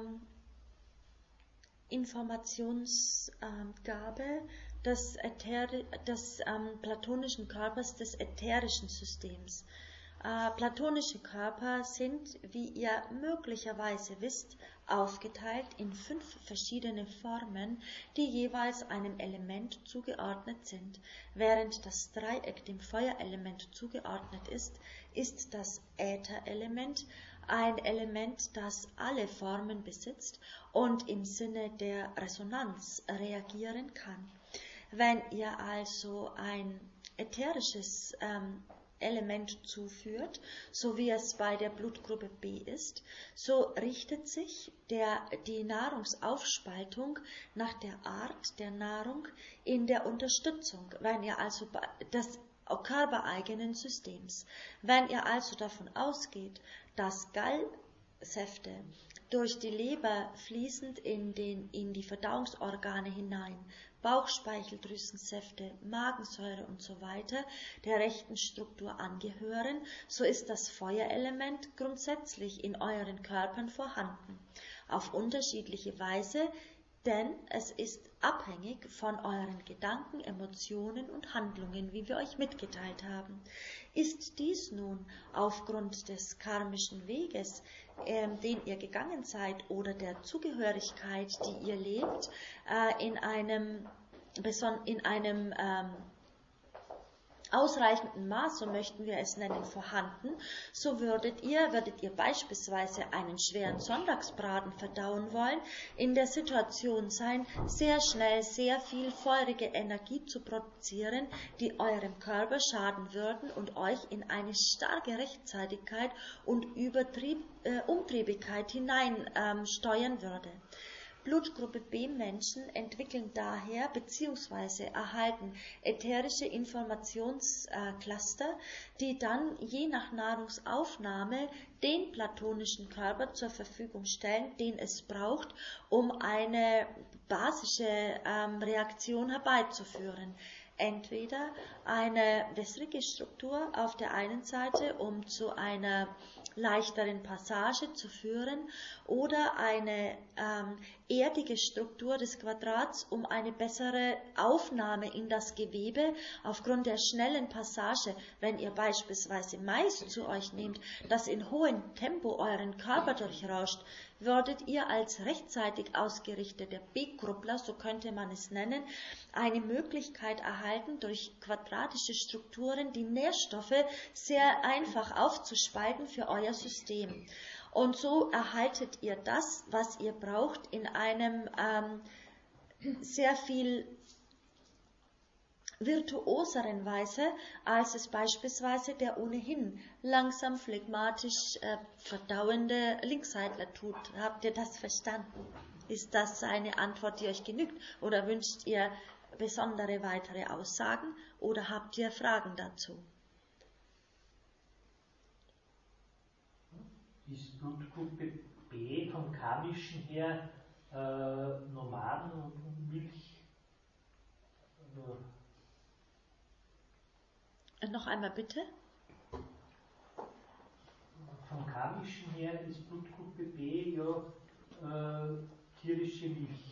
Informationsgabe des platonischen Körpers, des ätherischen Systems. Platonische Körper sind, wie ihr möglicherweise wisst, aufgeteilt in 5 verschiedene Formen, die jeweils einem Element zugeordnet sind. Während das Dreieck dem Feuerelement zugeordnet ist, ist das Ätherelement ein Element, das alle Formen besitzt und im Sinne der Resonanz reagieren kann. Wenn ihr also ein ätherisches Element zuführt, so wie es bei der Blutgruppe B ist, so richtet sich die Nahrungsaufspaltung nach der Art der Nahrung in der Unterstützung, wenn ihr also des körpereigenen Systems. Wenn ihr also davon ausgeht, dass Gallsäfte durch die Leber fließend in die Verdauungsorgane hinein, Bauchspeicheldrüsensäfte, Magensäure und so weiter der rechten Struktur angehören, so ist das Feuerelement grundsätzlich in euren Körpern vorhanden. Auf unterschiedliche Weise, denn es ist abhängig von euren Gedanken, Emotionen und Handlungen, wie wir euch mitgeteilt haben. Ist dies nun aufgrund des karmischen Weges, den ihr gegangen seid, oder der Zugehörigkeit, die ihr lebt, in einem ausreichenden Maß, so möchten wir es nennen, vorhanden, so würdet ihr beispielsweise einen schweren Sonntagsbraten verdauen wollen, in der Situation sein, sehr schnell sehr viel feurige Energie zu produzieren, die eurem Körper schaden würden und euch in eine starke Rechtzeitigkeit und Umtriebigkeit hineinsteuern würde. Blutgruppe B Menschen entwickeln daher bzw. erhalten ätherische Informationscluster, die dann je nach Nahrungsaufnahme den platonischen Körper zur Verfügung stellen, den es braucht, um eine basische Reaktion herbeizuführen. Entweder eine wässrige Struktur auf der einen Seite, um zu einer leichteren Passage zu führen, oder eine erdige Struktur des Quadrats, um eine bessere Aufnahme in das Gewebe aufgrund der schnellen Passage. Wenn ihr beispielsweise Mais zu euch nehmt, das in hohem Tempo euren Körper durchrauscht, würdet ihr als rechtzeitig ausgerichteter B-Gruppler, so könnte man es nennen, eine Möglichkeit erhalten, durch quadratische Strukturen die Nährstoffe sehr einfach aufzuspalten für euer System. Und so erhaltet ihr das, was ihr braucht, in einem sehr viel virtuoseren Weise, als es beispielsweise der ohnehin langsam phlegmatisch verdauende Linkshändler tut. Habt ihr das verstanden? Ist das eine Antwort, die euch genügt? Oder wünscht ihr besondere weitere Aussagen? Oder habt ihr Fragen dazu? Ist Blutgruppe B vom karmischen her Nomaden und Milch? Noch einmal bitte. Vom karmischen her ist Blutgruppe B ja tierische Milch.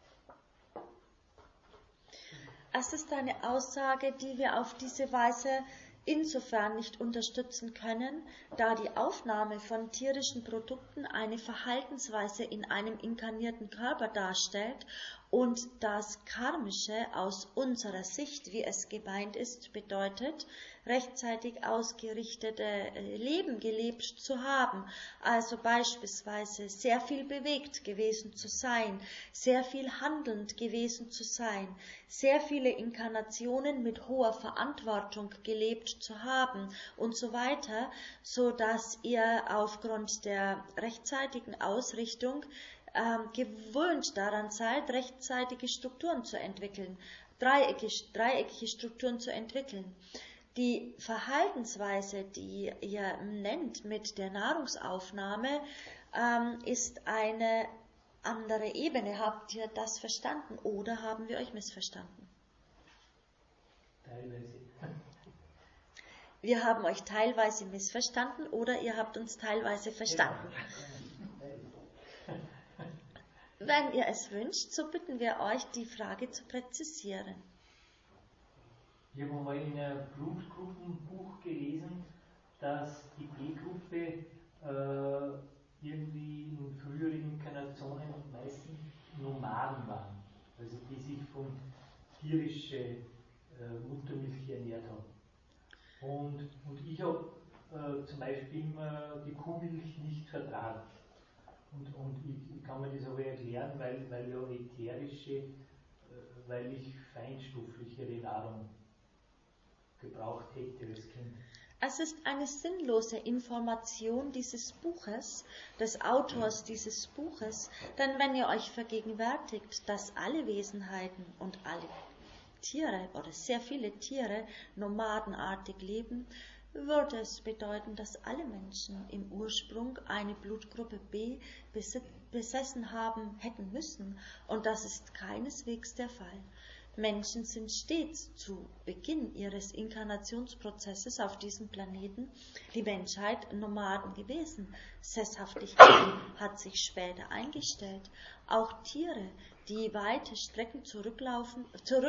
Es ist eine Aussage, die wir auf diese Weise insofern nicht unterstützen können, da die Aufnahme von tierischen Produkten eine Verhaltensweise in einem inkarnierten Körper darstellt Und das Karmische aus unserer Sicht, wie es gemeint ist, bedeutet, rechtzeitig ausgerichtete Leben gelebt zu haben. Also beispielsweise sehr viel bewegt gewesen zu sein, sehr viel handelnd gewesen zu sein, sehr viele Inkarnationen mit hoher Verantwortung gelebt zu haben und so weiter, so dass ihr aufgrund der rechtzeitigen Ausrichtung gewöhnt daran seid, rechtzeitige Strukturen zu entwickeln, dreieckige Strukturen zu entwickeln. Die Verhaltensweise, die ihr nennt mit der Nahrungsaufnahme, ist eine andere Ebene. Habt ihr das verstanden oder haben wir euch missverstanden? Teilweise. Wir haben euch teilweise missverstanden oder ihr habt uns teilweise verstanden. Wenn ihr es wünscht, so bitten wir euch, die Frage zu präzisieren. Ich habe einmal in einem Blutgruppenbuch gelesen, dass die B-Gruppe irgendwie in früheren Inkarnationen meistens Nomaden waren, also die sich von tierischer Muttermilch ernährt haben. Und ich habe zum Beispiel immer die Kuhmilch nicht vertragen. Und ich kann mir das aber erklären, weil ja ätherische, weil ich feinstofflichere Nahrung gebraucht hätte als Kind. Es ist eine sinnlose Information dieses Buches, des Autors dieses Buches, denn wenn ihr euch vergegenwärtigt, dass alle Wesenheiten und alle Tiere oder sehr viele Tiere nomadenartig leben, würde es bedeuten, dass alle Menschen im Ursprung eine Blutgruppe B besessen haben hätten müssen, und das ist keineswegs der Fall. Menschen sind stets zu Beginn ihres Inkarnationsprozesses auf diesem Planeten die Menschheit Nomaden gewesen. Sesshaftigkeit hat sich später eingestellt. Auch Tiere, die weite Strecken zurücklegen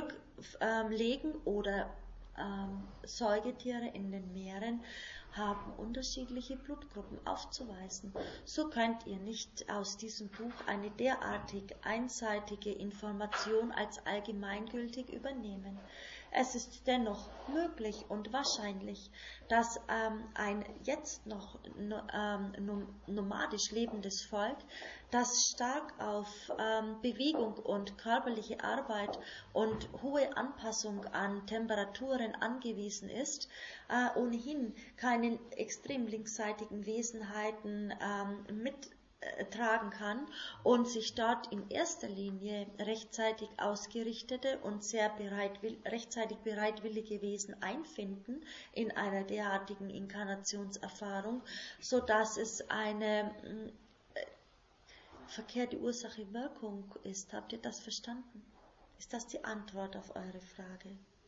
oder Säugetiere in den Meeren haben unterschiedliche Blutgruppen aufzuweisen. So könnt ihr nicht aus diesem Buch eine derartig einseitige Information als allgemeingültig übernehmen. Es ist dennoch möglich und wahrscheinlich, dass ein jetzt noch nomadisch lebendes Volk, das stark auf Bewegung und körperliche Arbeit und hohe Anpassung an Temperaturen angewiesen ist, ohnehin keine extrem linksseitigen Wesenheiten mittragen kann und sich dort in erster Linie rechtzeitig ausgerichtete und rechtzeitig bereitwillige Wesen einfinden in einer derartigen Inkarnationserfahrung, so dass es eine verkehrte Ursache-Wirkung ist. Habt ihr das verstanden? Ist das die Antwort auf eure Frage?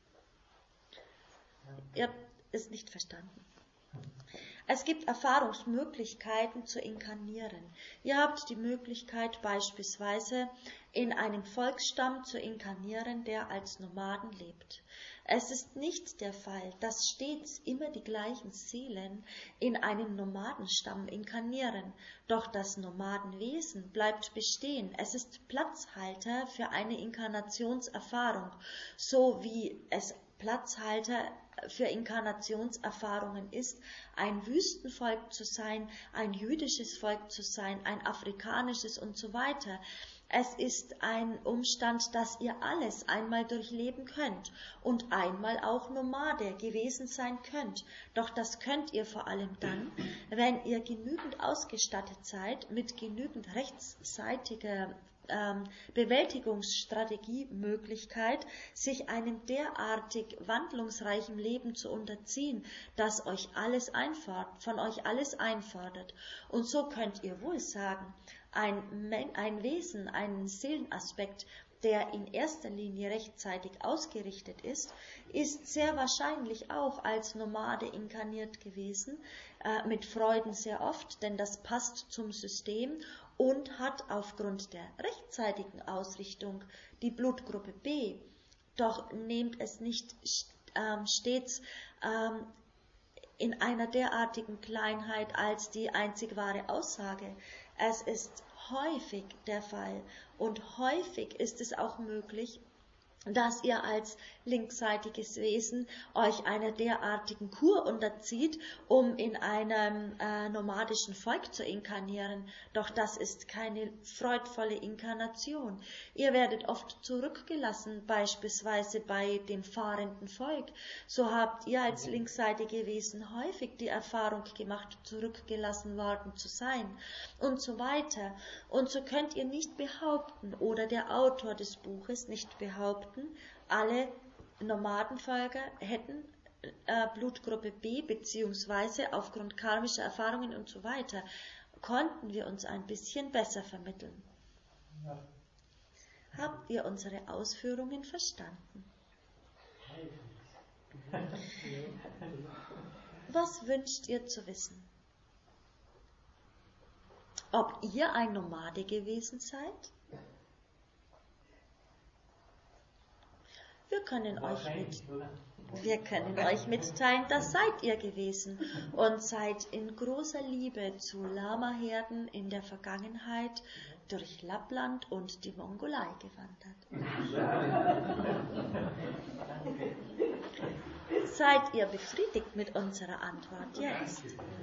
Ihr habt es nicht verstanden. Es gibt Erfahrungsmöglichkeiten zu inkarnieren. Ihr habt die Möglichkeit beispielsweise in einem Volksstamm zu inkarnieren, der als Nomaden lebt. Es ist nicht der Fall, dass stets immer die gleichen Seelen in einem Nomadenstamm inkarnieren. Doch das Nomadenwesen bleibt bestehen. Es ist Platzhalter für eine Inkarnationserfahrung, so wie es Platzhalter für Inkarnationserfahrungen ist, ein Wüstenvolk zu sein, ein jüdisches Volk zu sein, ein afrikanisches und so weiter. Es ist ein Umstand, dass ihr alles einmal durchleben könnt und einmal auch Nomade gewesen sein könnt. Doch das könnt ihr vor allem dann, wenn ihr genügend ausgestattet seid mit genügend rechtsseitiger Bewältigungsstrategiemöglichkeit, sich einem derartig wandlungsreichen Leben zu unterziehen, das von euch alles einfordert. Und so könnt ihr wohl sagen, ein Wesen, einen Seelenaspekt, der in erster Linie rechtzeitig ausgerichtet ist sehr wahrscheinlich auch als Nomade inkarniert gewesen, mit Freuden sehr oft, denn das passt zum System, und hat aufgrund der rechtzeitigen Ausrichtung die Blutgruppe B. Doch nehmt es nicht stets in einer derartigen Kleinheit als die einzig wahre Aussage. Es ist häufig der Fall und häufig ist es auch möglich, dass ihr als linksseitiges Wesen euch einer derartigen Kur unterzieht, um in einem nomadischen Volk zu inkarnieren. Doch das ist keine freudvolle Inkarnation. Ihr werdet oft zurückgelassen, beispielsweise bei dem fahrenden Volk. So habt ihr als linksseitige Wesen häufig die Erfahrung gemacht, zurückgelassen worden zu sein und so weiter. Und so könnt ihr nicht behaupten, oder der Autor des Buches nicht behaupten, alle Nomadenvölker hätten Blutgruppe B, beziehungsweise aufgrund karmischer Erfahrungen und so weiter, konnten wir uns ein bisschen besser vermitteln. Ja. Habt ihr unsere Ausführungen verstanden? Was wünscht ihr zu wissen? Ob ihr ein Nomade gewesen seid? Wir können euch mitteilen, das seid ihr gewesen und seid in großer Liebe zu Lama-Herden in der Vergangenheit durch Lappland und die Mongolei gewandert. Seid ihr befriedigt mit unserer Antwort jetzt?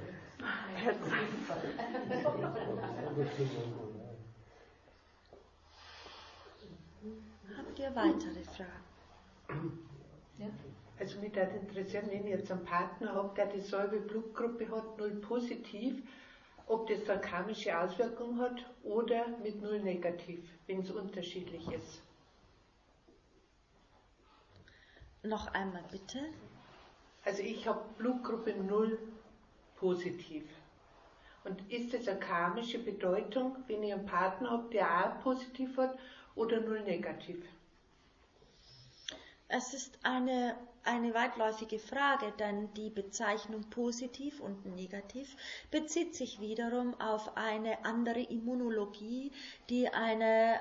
Habt ihr weitere Fragen? Ja. Also mich würde interessieren, wenn ich jetzt einen Partner habe, der dieselbe Blutgruppe hat, 0 positiv, ob das eine karmische Auswirkung hat oder mit 0 negativ, wenn es unterschiedlich ist. Noch einmal bitte. Also ich habe Blutgruppe 0 positiv. Und ist das eine karmische Bedeutung, wenn ich einen Partner habe, der auch positiv hat oder 0 negativ? Es ist eine weitläufige Frage, denn die Bezeichnung positiv und negativ bezieht sich wiederum auf eine andere Immunologie, die eine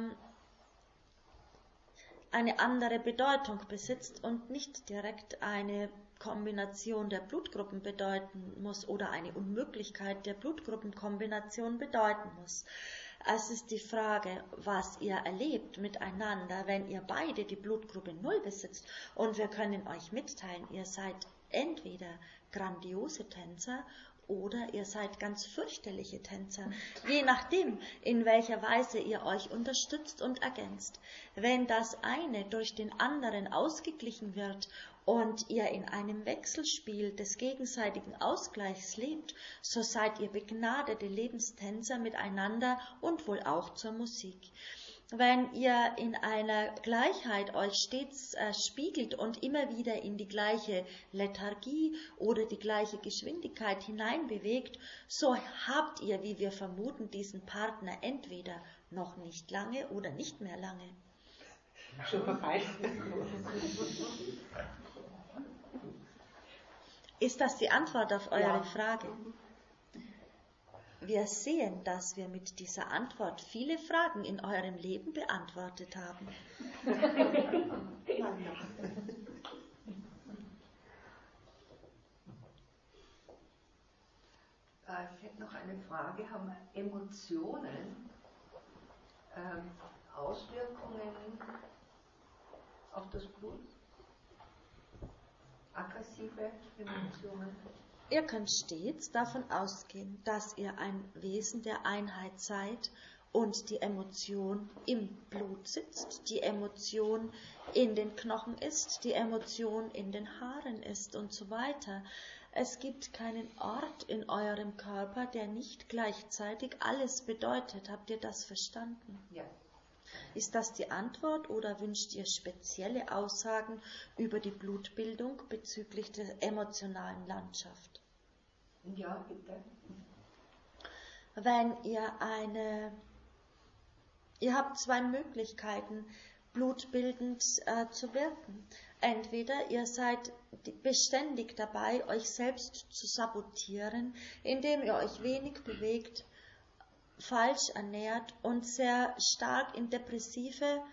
andere Bedeutung besitzt und nicht direkt eine Kombination der Blutgruppen bedeuten muss oder eine Unmöglichkeit der Blutgruppenkombination bedeuten muss. Es ist die Frage, was ihr erlebt miteinander, wenn ihr beide die Blutgruppe 0 besitzt. Und wir können euch mitteilen, ihr seid entweder grandiose Tänzer oder ihr seid ganz fürchterliche Tänzer, je nachdem, in welcher Weise ihr euch unterstützt und ergänzt. Wenn das eine durch den anderen ausgeglichen wird und ihr in einem Wechselspiel des gegenseitigen Ausgleichs lebt, so seid ihr begnadete Lebenstänzer miteinander und wohl auch zur Musik. Wenn ihr in einer Gleichheit euch stets spiegelt und immer wieder in die gleiche Lethargie oder die gleiche Geschwindigkeit hineinbewegt, so habt ihr, wie wir vermuten, diesen Partner entweder noch nicht lange oder nicht mehr lange. Schon vorbei. Ist das die Antwort auf eure Frage? Wir sehen, dass wir mit dieser Antwort viele Fragen in eurem Leben beantwortet haben. Ich hätte noch eine Frage. Haben Emotionen Auswirkungen auf das Blut? Aggressive Emotionen? Ihr könnt stets davon ausgehen, dass ihr ein Wesen der Einheit seid und die Emotion im Blut sitzt, die Emotion in den Knochen ist, die Emotion in den Haaren ist und so weiter. Es gibt keinen Ort in eurem Körper, der nicht gleichzeitig alles bedeutet. Habt ihr das verstanden? Ja. Ist das die Antwort oder wünscht ihr spezielle Aussagen über die Blutbildung bezüglich der emotionalen Landschaft? Ja, bitte. Wenn ihr habt zwei Möglichkeiten, blutbildend zu wirken. Entweder ihr seid beständig dabei, euch selbst zu sabotieren, indem ihr euch wenig bewegt, falsch ernährt und sehr stark in depressive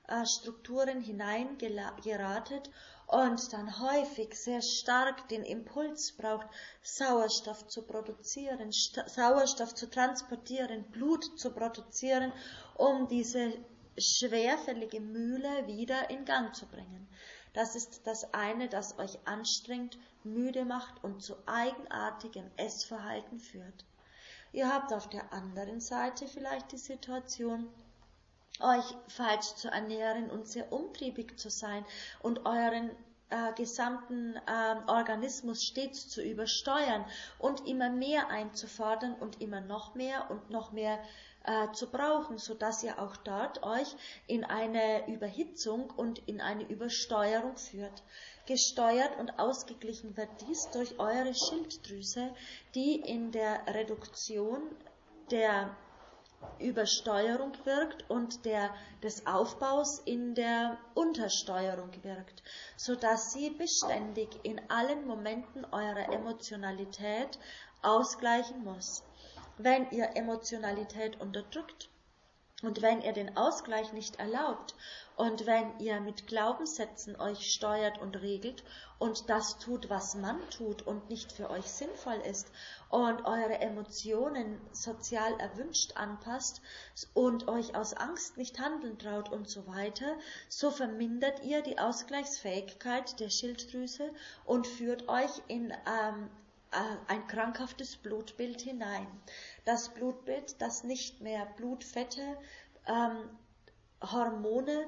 Strukturen hineingeratet und dann häufig sehr stark den Impuls braucht, Sauerstoff zu produzieren, Sauerstoff zu transportieren, Blut zu produzieren, um diese schwerfällige Mühle wieder in Gang zu bringen. Das ist das eine, das euch anstrengt, müde macht und zu eigenartigem Essverhalten führt. Ihr habt auf der anderen Seite vielleicht die Situation, euch falsch zu ernähren und sehr umtriebig zu sein und euren gesamten Organismus stets zu übersteuern und immer mehr einzufordern und immer noch mehr zu brauchen, sodass ihr auch dort euch in eine Überhitzung und in eine Übersteuerung führt. Gesteuert und ausgeglichen wird dies durch eure Schilddrüse, die in der Reduktion der Übersteuerung wirkt und des Aufbaus in der Untersteuerung wirkt, sodass sie beständig in allen Momenten eurer Emotionalität ausgleichen muss. Wenn ihr Emotionalität unterdrückt und wenn ihr den Ausgleich nicht erlaubt und wenn ihr mit Glaubenssätzen euch steuert und regelt und das tut, was man tut und nicht für euch sinnvoll ist und eure Emotionen sozial erwünscht anpasst und euch aus Angst nicht handeln traut und so weiter, so vermindert ihr die Ausgleichsfähigkeit der Schilddrüse und führt euch in ein krankhaftes Blutbild hinein. Das Blutbild, das nicht mehr Blutfette, Hormone,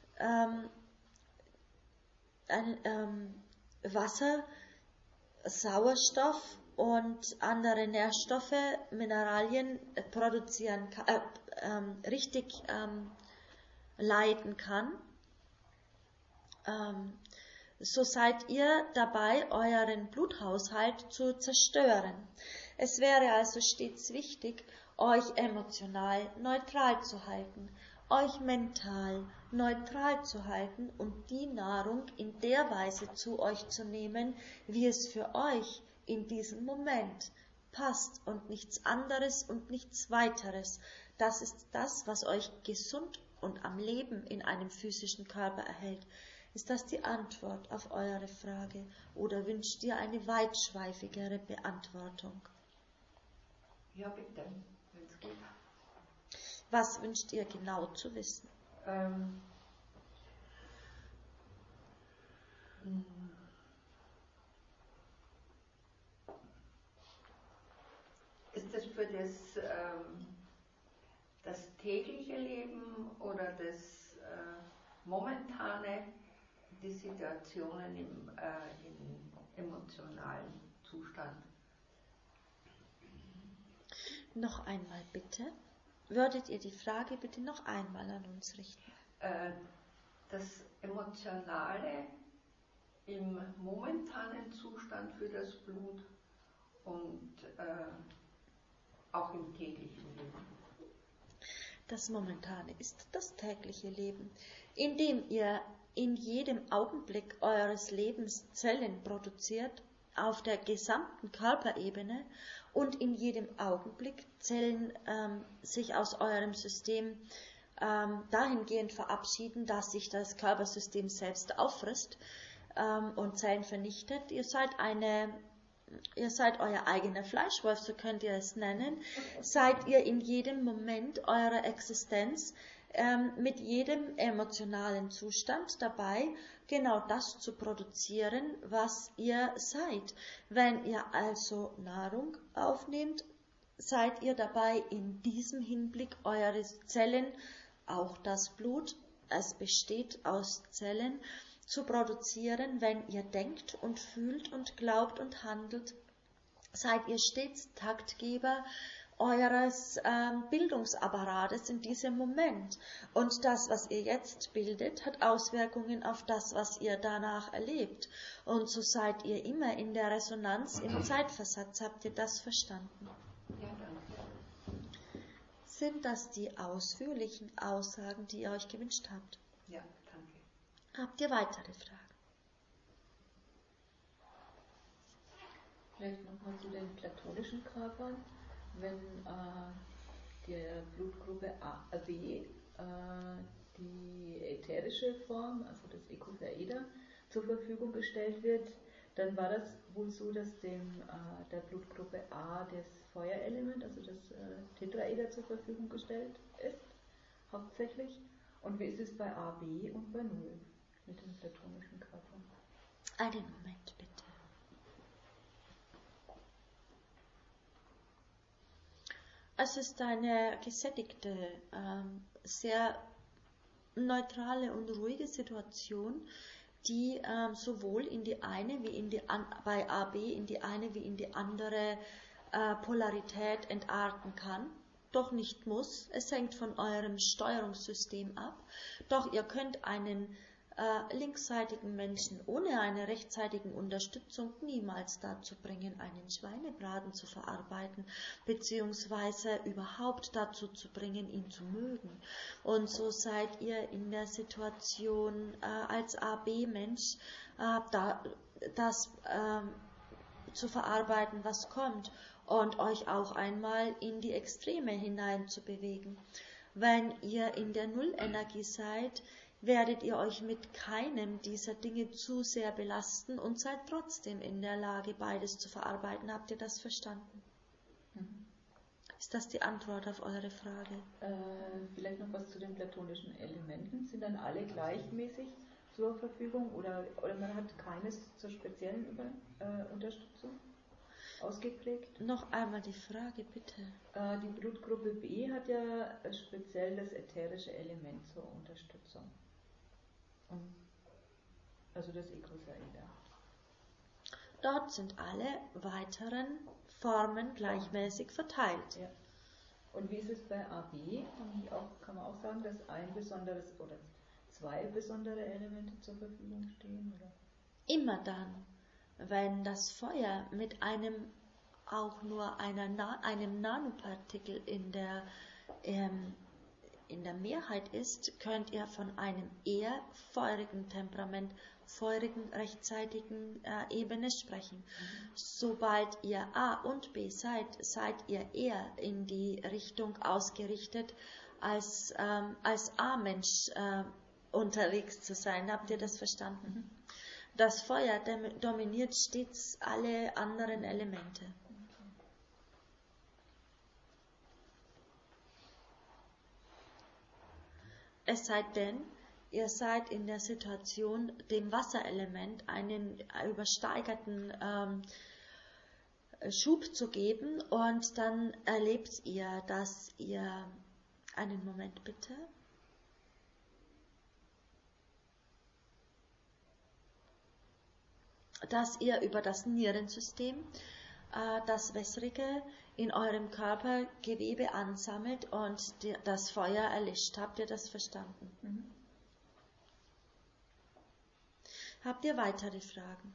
Wasser, Sauerstoff und andere Nährstoffe, Mineralien produzieren, richtig leiten kann. So seid ihr dabei, euren Bluthaushalt zu zerstören. Es wäre also stets wichtig, euch emotional neutral zu halten, euch mental neutral zu halten und die Nahrung in der Weise zu euch zu nehmen, wie es für euch in diesem Moment passt und nichts anderes und nichts weiteres. Das ist das, was euch gesund und am Leben in einem physischen Körper erhält. Ist das die Antwort auf eure Frage oder wünscht ihr eine weitschweifigere Beantwortung? Ja, bitte, wenn es geht. Was wünscht ihr genau zu wissen? Ist das für das tägliche Leben oder das momentane, die Situationen im emotionalen Zustand? Noch einmal bitte. Würdet ihr die Frage bitte noch einmal an uns richten? Das Emotionale im momentanen Zustand für das Blut und auch im täglichen Leben. Das Momentane ist das tägliche Leben, in dem ihr in jedem Augenblick eures Lebens Zellen produziert, auf der gesamten Körperebene und in jedem Augenblick Zellen sich aus eurem System dahingehend verabschieden, dass sich das Körpersystem selbst auffrisst und Zellen vernichtet. Ihr seid euer eigener Fleischwolf, so könnt ihr es nennen. Seid ihr in jedem Moment eurer Existenz mit jedem emotionalen Zustand dabei, genau das zu produzieren, was ihr seid. Wenn ihr also Nahrung aufnehmt, seid ihr dabei, in diesem Hinblick eure Zellen, auch das Blut, es besteht aus Zellen, zu produzieren. Wenn ihr denkt und fühlt und glaubt und handelt, seid ihr stets Taktgeber eures Bildungsapparates in diesem Moment. Und das, was ihr jetzt bildet, hat Auswirkungen auf das, was ihr danach erlebt. Und so seid ihr immer in der Resonanz im Zeitversatz. Habt ihr das verstanden? Ja, danke. Sind das die ausführlichen Aussagen, die ihr euch gewünscht habt? Ja, danke. Habt ihr weitere Fragen? Vielleicht nochmal zu den platonischen Körpern. Wenn der Blutgruppe AB die ätherische Form, also das Ikosaeder, zur Verfügung gestellt wird, dann war das wohl so, dass der Blutgruppe A das Feuerelement, also das Tetraeder zur Verfügung gestellt ist, hauptsächlich. Und wie ist es bei AB und bei 0 mit den platonischen Körpern? Einen Moment bitte. Es ist eine gesättigte, sehr neutrale und ruhige Situation, die sowohl in die eine wie bei AB in die eine wie in die andere Polarität entarten kann, doch nicht muss. Es hängt von eurem Steuerungssystem ab. Doch ihr könnt einen linksseitigen Menschen ohne eine rechtsseitige Unterstützung niemals dazu bringen, einen Schweinebraten zu verarbeiten, beziehungsweise überhaupt dazu zu bringen, ihn zu mögen. Und so seid ihr in der Situation als AB-Mensch, das zu verarbeiten, was kommt, und euch auch einmal in die Extreme hinein zu bewegen. Wenn ihr in der Nullenergie seid, werdet ihr euch mit keinem dieser Dinge zu sehr belasten und seid trotzdem in der Lage, beides zu verarbeiten. Habt ihr das verstanden? Ist das die Antwort auf eure Frage? Vielleicht noch was zu den platonischen Elementen. Sind dann alle gleichmäßig zur Verfügung oder man hat keines zur speziellen Unterstützung ausgeprägt? Noch einmal die Frage, bitte. Die Blutgruppe B hat ja speziell das ätherische Element zur Unterstützung. Also das Ikosaeder. Dort sind alle weiteren Formen gleichmäßig verteilt. Ja. Und wie ist es bei AB? Kann man auch sagen, dass ein besonderes oder zwei besondere Elemente zur Verfügung stehen? Oder? Immer dann, wenn das Feuer mit einem Nanopartikel in der Mehrheit ist, könnt ihr von einem eher feurigen Temperament, feurigen rechtzeitigen Ebene sprechen. Sobald ihr A und B seid ihr eher in die Richtung ausgerichtet, als A-Mensch unterwegs zu sein. Habt ihr das verstanden? Das Feuer dominiert stets alle anderen Elemente. Es sei denn, ihr seid in der Situation, dem Wasserelement einen übersteigerten Schub zu geben, und dann erlebt ihr, dass ihr, einen Moment bitte, dass ihr über das Nierensystem das Wässrige in eurem Körpergewebe ansammelt und das Feuer erlischt. Habt ihr das verstanden? Habt ihr weitere Fragen?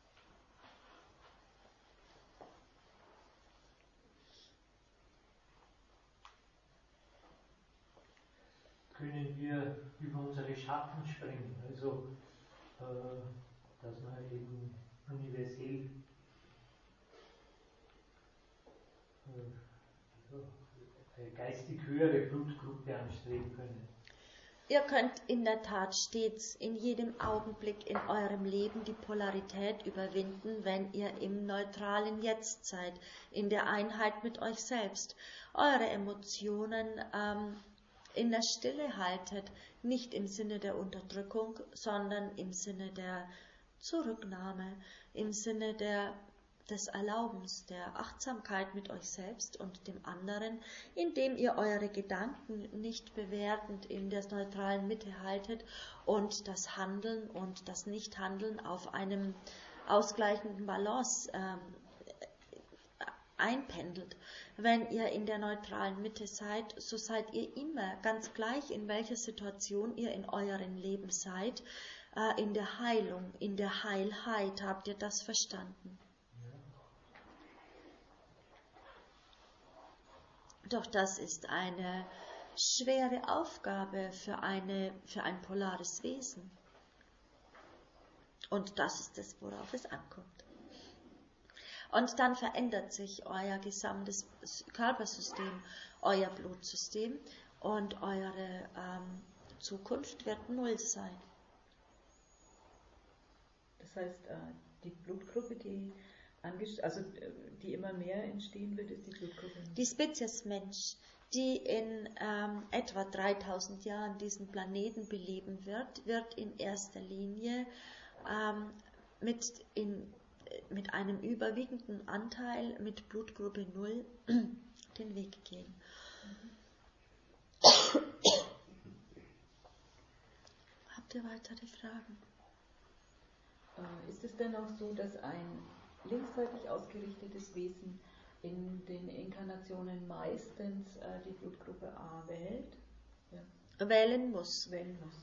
Können wir über unsere Schatten springen? Also, dass man eben universell eine geistig höhere Blutgruppe anstreben können. Ihr könnt in der Tat stets in jedem Augenblick in eurem Leben die Polarität überwinden, wenn ihr im neutralen Jetzt seid, in der Einheit mit euch selbst, eure Emotionen in der Stille haltet, nicht im Sinne der Unterdrückung, sondern im Sinne der Zurücknahme, im Sinne des Erlaubens, der Achtsamkeit mit euch selbst und dem anderen, indem ihr eure Gedanken nicht bewertend in der neutralen Mitte haltet und das Handeln und das Nichthandeln auf einem ausgleichenden Balance einpendelt. Wenn ihr in der neutralen Mitte seid, so seid ihr immer, ganz gleich in welcher Situation ihr in eurem Leben seid, in der Heilung, in der Heilheit. Habt ihr das verstanden? Doch das ist eine schwere Aufgabe für ein polares Wesen. Und das ist es, worauf es ankommt. Und dann verändert sich euer gesamtes Körpersystem, euer Blutsystem und eure Zukunft wird 0 sein. Das heißt, die Blutgruppe, die immer mehr entstehen wird, ist die Blutgruppe. Die Spezies Mensch, die in etwa 3000 Jahren diesen Planeten beleben wird in erster Linie mit einem überwiegenden Anteil mit Blutgruppe 0 den Weg gehen. Habt ihr weitere Fragen? Ist es denn auch so, dass ein linksseitig ausgerichtetes Wesen in den Inkarnationen meistens die Blutgruppe A wählt? Ja. Wählen muss. Wählen muss.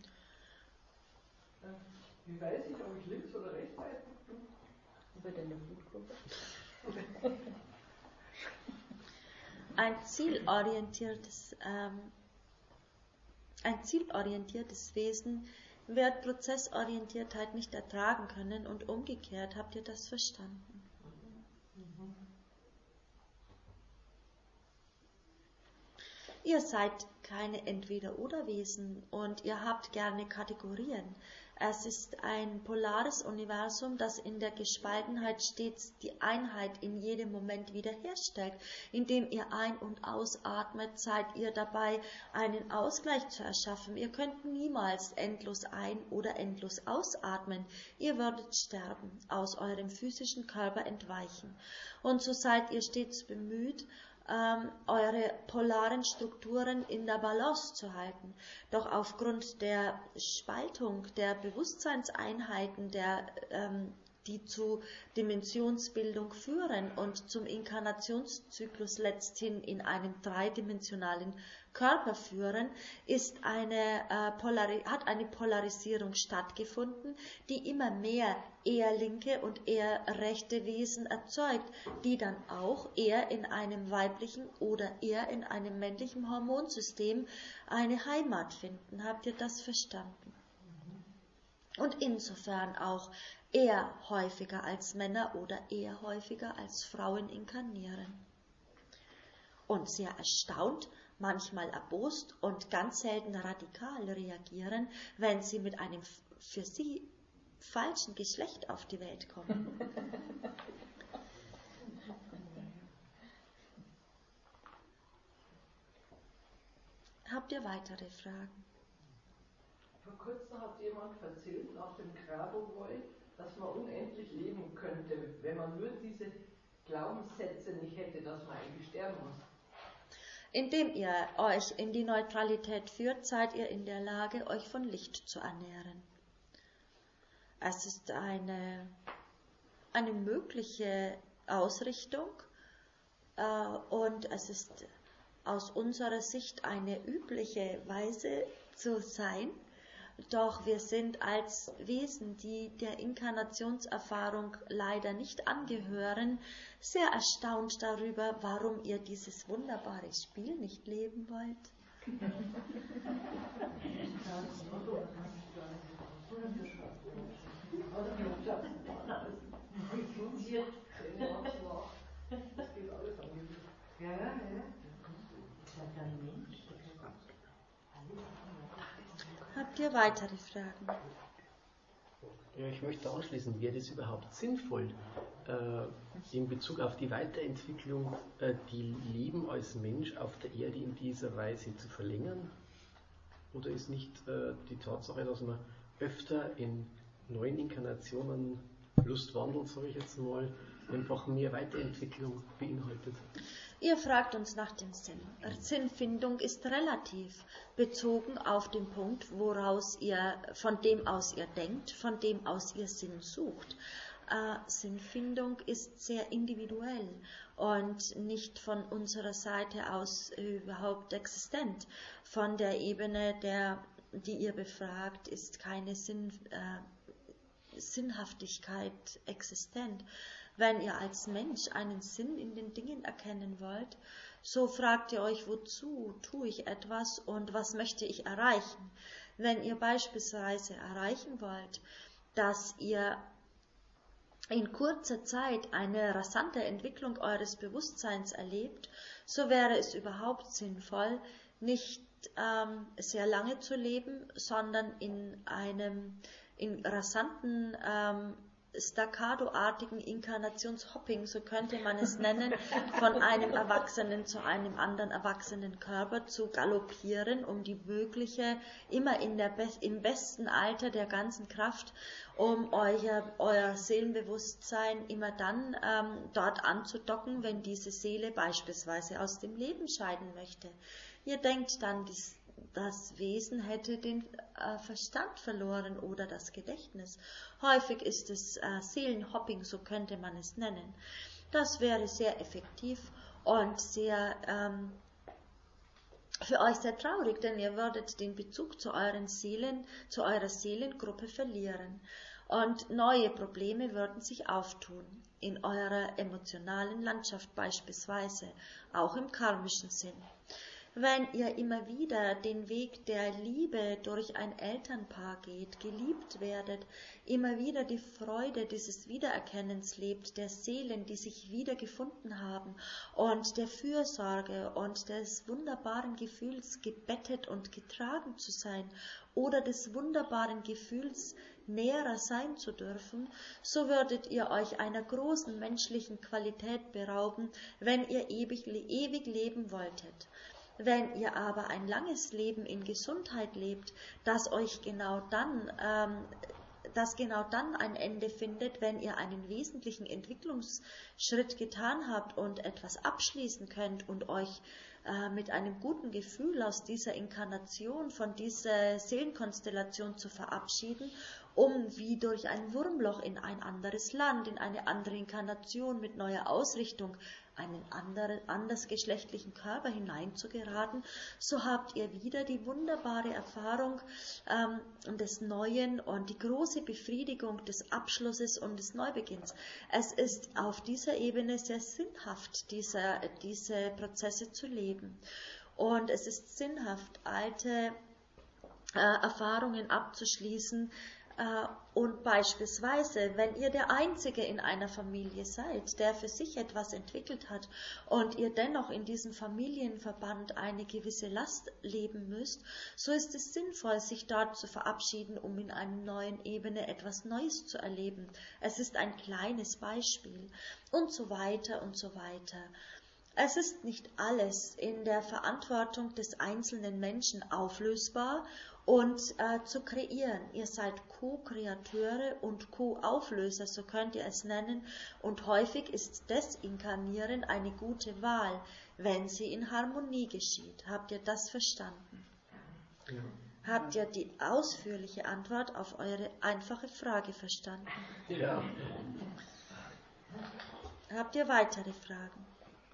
Wie weiß ich, ob ich links- oder rechtsseitig bin? Über deine Blutgruppe? Ein zielorientiertes Wesen wird Prozessorientiertheit nicht ertragen können und umgekehrt. Habt ihr das verstanden? Ihr seid keine Entweder-Oder-Wesen und ihr habt gerne Kategorien. Es ist ein polares Universum, das in der Gespaltenheit stets die Einheit in jedem Moment wiederherstellt. Indem ihr ein- und ausatmet, seid ihr dabei, einen Ausgleich zu erschaffen. Ihr könnt niemals endlos ein- oder endlos ausatmen. Ihr würdet sterben, aus eurem physischen Körper entweichen. Und so seid ihr stets bemüht, eure polaren Strukturen in der Balance zu halten. Doch aufgrund der Spaltung der Bewusstseinseinheiten, die zu Dimensionsbildung führen und zum Inkarnationszyklus letzthin in einem dreidimensionalen Körper führen, hat eine Polarisierung stattgefunden, die immer mehr eher linke und eher rechte Wesen erzeugt, die dann auch eher in einem weiblichen oder eher in einem männlichen Hormonsystem eine Heimat finden. Habt ihr das verstanden? Und insofern auch eher häufiger als Männer oder eher häufiger als Frauen inkarnieren. Und sehr erstaunt, manchmal erbost und ganz selten radikal reagieren, wenn sie mit einem für sie falschen Geschlecht auf die Welt kommen. Habt ihr weitere Fragen? Vor kurzem hat jemand erzählt, nach dem Grabowoi, dass man unendlich leben könnte, wenn man nur diese Glaubenssätze nicht hätte, dass man eigentlich sterben muss. Indem ihr euch in die Neutralität führt, seid ihr in der Lage, euch von Licht zu ernähren. Es ist eine mögliche Ausrichtung und es ist aus unserer Sicht eine übliche Weise zu sein. Doch wir sind als Wesen, die der Inkarnationserfahrung leider nicht angehören, sehr erstaunt darüber, warum ihr dieses wunderbare Spiel nicht leben wollt. Habt ihr weitere Fragen? Ja, ich möchte ausschließen, wäre es überhaupt sinnvoll, in Bezug auf die Weiterentwicklung, die Leben als Mensch auf der Erde in dieser Weise zu verlängern? Oder ist nicht die Tatsache, dass man öfter in neuen Inkarnationen Lustwandel, sage ich jetzt mal, einfach mehr Weiterentwicklung beinhaltet? Ihr fragt uns nach dem Sinn. Sinnfindung ist relativ, bezogen auf den Punkt, von dem aus ihr denkt, von dem aus ihr Sinn sucht. Sinnfindung ist sehr individuell und nicht von unserer Seite aus überhaupt existent. Von der Ebene, die ihr befragt, ist keine Sinnhaftigkeit existent. Wenn ihr als Mensch einen Sinn in den Dingen erkennen wollt, so fragt ihr euch, wozu tue ich etwas und was möchte ich erreichen? Wenn ihr beispielsweise erreichen wollt, dass ihr in kurzer Zeit eine rasante Entwicklung eures Bewusstseins erlebt, so wäre es überhaupt sinnvoll, nicht nicht sehr lange zu leben, sondern in rasanten, staccato-artigen Inkarnationshopping, so könnte man es nennen, von einem Erwachsenen zu einem anderen erwachsenen Körper zu galoppieren, um die mögliche, immer im besten Alter der ganzen Kraft, um euer Seelenbewusstsein immer dann dort anzudocken, wenn diese Seele beispielsweise aus dem Leben scheiden möchte. Ihr denkt dann, das Wesen hätte den Verstand verloren oder das Gedächtnis. Häufig ist es Seelenhopping, so könnte man es nennen. Das wäre sehr effektiv und sehr für euch sehr traurig, denn ihr würdet den Bezug zu euren Seelen, zu eurer Seelengruppe verlieren. Und neue Probleme würden sich auftun, in eurer emotionalen Landschaft beispielsweise, auch im karmischen Sinn. Wenn ihr immer wieder den Weg der Liebe durch ein Elternpaar geht, geliebt werdet, immer wieder die Freude dieses Wiedererkennens lebt, der Seelen, die sich wiedergefunden haben, und der Fürsorge und des wunderbaren Gefühls, gebettet und getragen zu sein, oder des wunderbaren Gefühls, näherer sein zu dürfen, so würdet ihr euch einer großen menschlichen Qualität berauben, wenn ihr ewig leben wolltet. Wenn ihr aber ein langes Leben in Gesundheit lebt, das genau dann ein Ende findet, wenn ihr einen wesentlichen Entwicklungsschritt getan habt und etwas abschließen könnt und euch mit einem guten Gefühl aus dieser Inkarnation, von dieser Seelenkonstellation zu verabschieden, um wie durch ein Wurmloch in ein anderes Land, in eine andere Inkarnation mit neuer Ausrichtung, einen andersgeschlechtlichen Körper hineinzugeraten, so habt ihr wieder die wunderbare Erfahrung des Neuen und die große Befriedigung des Abschlusses und des Neubeginns. Es ist auf dieser Ebene sehr sinnhaft, diese Prozesse zu leben. Und es ist sinnhaft, alte Erfahrungen abzuschließen, und beispielsweise, wenn ihr der Einzige in einer Familie seid, der für sich etwas entwickelt hat und ihr dennoch in diesem Familienverband eine gewisse Last leben müsst, so ist es sinnvoll, sich dort zu verabschieden, um in einer neuen Ebene etwas Neues zu erleben. Es ist ein kleines Beispiel und so weiter und so weiter. Es ist nicht alles in der Verantwortung des einzelnen Menschen auflösbar und zu kreieren. Ihr seid Co-Kreateure und Co-Auflöser, so könnt ihr es nennen, und häufig ist Desinkarnieren eine gute Wahl, wenn sie in Harmonie geschieht. Habt ihr das verstanden? Ja. Habt ihr die ausführliche Antwort auf eure einfache Frage verstanden? Ja. Habt ihr weitere Fragen?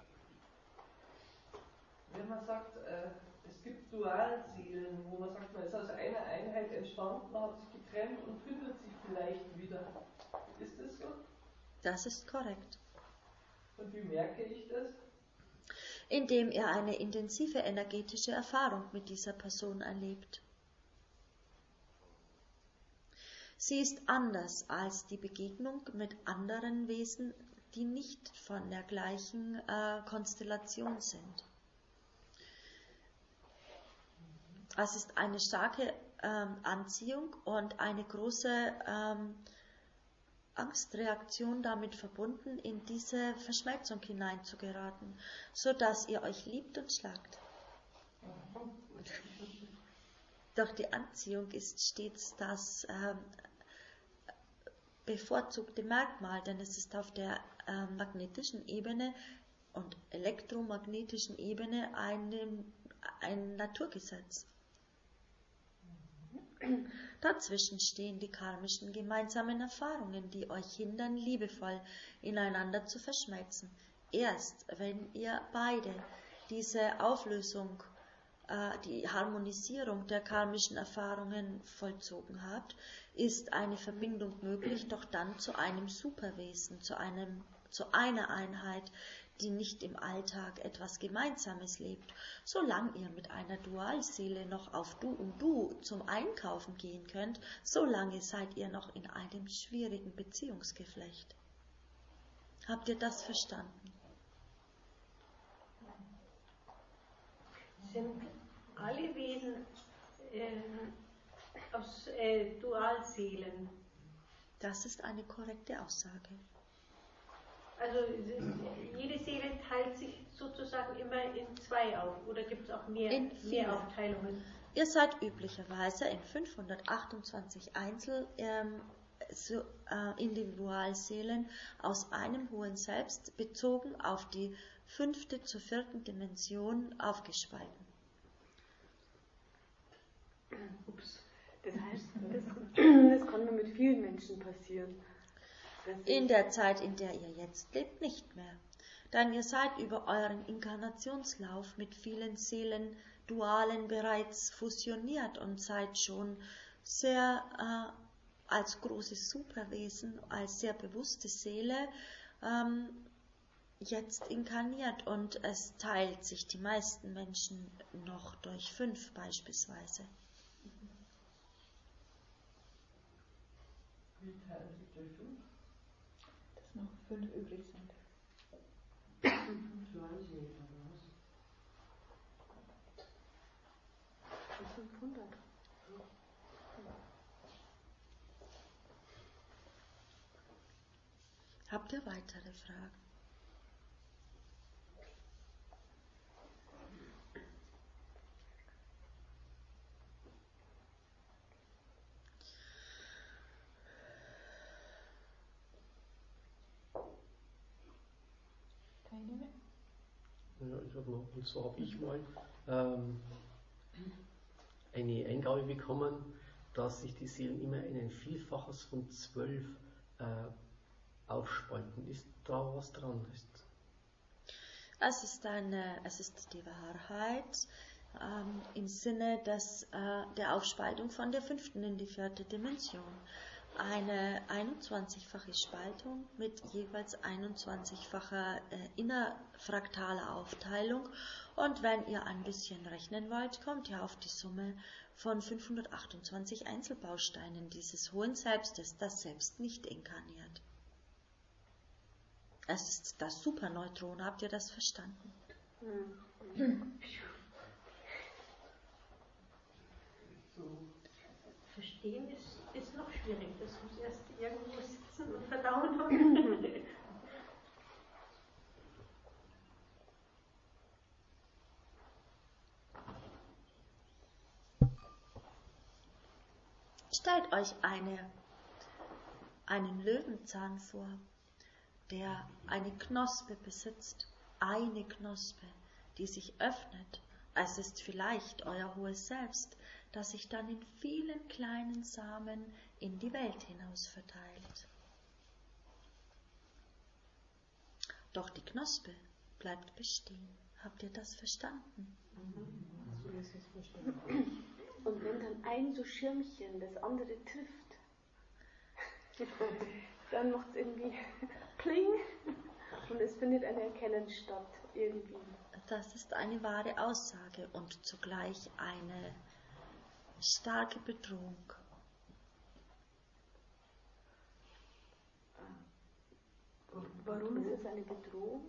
Wenn man sagt, es gibt Dualseelen, wo man sagt, man ist aus einer Einheit entstanden, man hat sich getrennt und findet sich vielleicht wieder. Ist das so? Das ist korrekt. Und wie merke ich das? Indem ihr eine intensive energetische Erfahrung mit dieser Person erlebt. Sie ist anders als die Begegnung mit anderen Wesen, die nicht von der gleichen Konstellation sind. Es ist eine starke Anziehung und eine große Angstreaktion damit verbunden, in diese Verschmelzung hineinzugeraten, sodass ihr euch liebt und schlagt. Doch die Anziehung ist stets das bevorzugte Merkmal, denn es ist auf der magnetischen Ebene und elektromagnetischen Ebene ein Naturgesetz. Dazwischen stehen die karmischen gemeinsamen Erfahrungen, die euch hindern, liebevoll ineinander zu verschmelzen. Erst wenn ihr beide diese Auflösung, die Harmonisierung der karmischen Erfahrungen vollzogen habt, ist eine Verbindung möglich, doch dann zu einem Superwesen, zu einer Einheit, die nicht im Alltag etwas Gemeinsames lebt. Solange ihr mit einer Dualseele noch auf Du und Du zum Einkaufen gehen könnt, solange seid ihr noch in einem schwierigen Beziehungsgeflecht. Habt ihr das verstanden? Sind alle Wesen aus Dualseelen? Das ist eine korrekte Aussage. Also jede Seele teilt sich sozusagen immer in zwei auf, oder gibt es auch mehr Aufteilungen? Ihr seid üblicherweise in 528 Individualseelen aus einem hohen Selbst bezogen auf die 5. zur 4. Dimension aufgespalten. Ups. Das heißt, das kann nur mit vielen Menschen passieren. In der Zeit, in der ihr jetzt lebt, nicht mehr. Denn ihr seid über euren Inkarnationslauf mit vielen Seelen, Dualen bereits fusioniert und seid schon sehr als großes Superwesen, als sehr bewusste Seele jetzt inkarniert, und es teilt sich die meisten Menschen noch durch 5 beispielsweise. Wie teilen sich durch 5? Dass noch 5 übrig sind. 5 Seelen oder was? 500. Habt ihr weitere Fragen? Keine mehr? Ja, ich habe noch, und zwar habe ich mal eine Eingabe bekommen, dass sich die Seelen immer in ein Vielfaches von 12 aufspalten. Ist da was dran? Es ist die Wahrheit im Sinne der Aufspaltung von der 5. in die 4. Dimension. Eine 21-fache Spaltung mit jeweils 21-facher innerfraktaler Aufteilung. Und wenn ihr ein bisschen rechnen wollt, kommt ihr auf die Summe von 528 Einzelbausteinen dieses hohen Selbstes, das selbst nicht inkarniert. Es ist das Superneutron, habt ihr das verstanden? Verstehen ist noch schwierig, das muss erst irgendwo sitzen und verdauen. Stellt euch einen Löwenzahn vor, der eine Knospe besitzt, eine Knospe, die sich öffnet. Es ist vielleicht euer hohes Selbst, das sich dann in vielen kleinen Samen in die Welt hinaus verteilt. Doch die Knospe bleibt bestehen. Habt ihr das verstanden? So ist es verstanden. Und wenn dann ein so Schirmchen das andere trifft, dann macht es irgendwie Kling und es findet ein Erkennen statt irgendwie. Das ist eine wahre Aussage und zugleich eine starke Bedrohung. Warum ist es eine Bedrohung?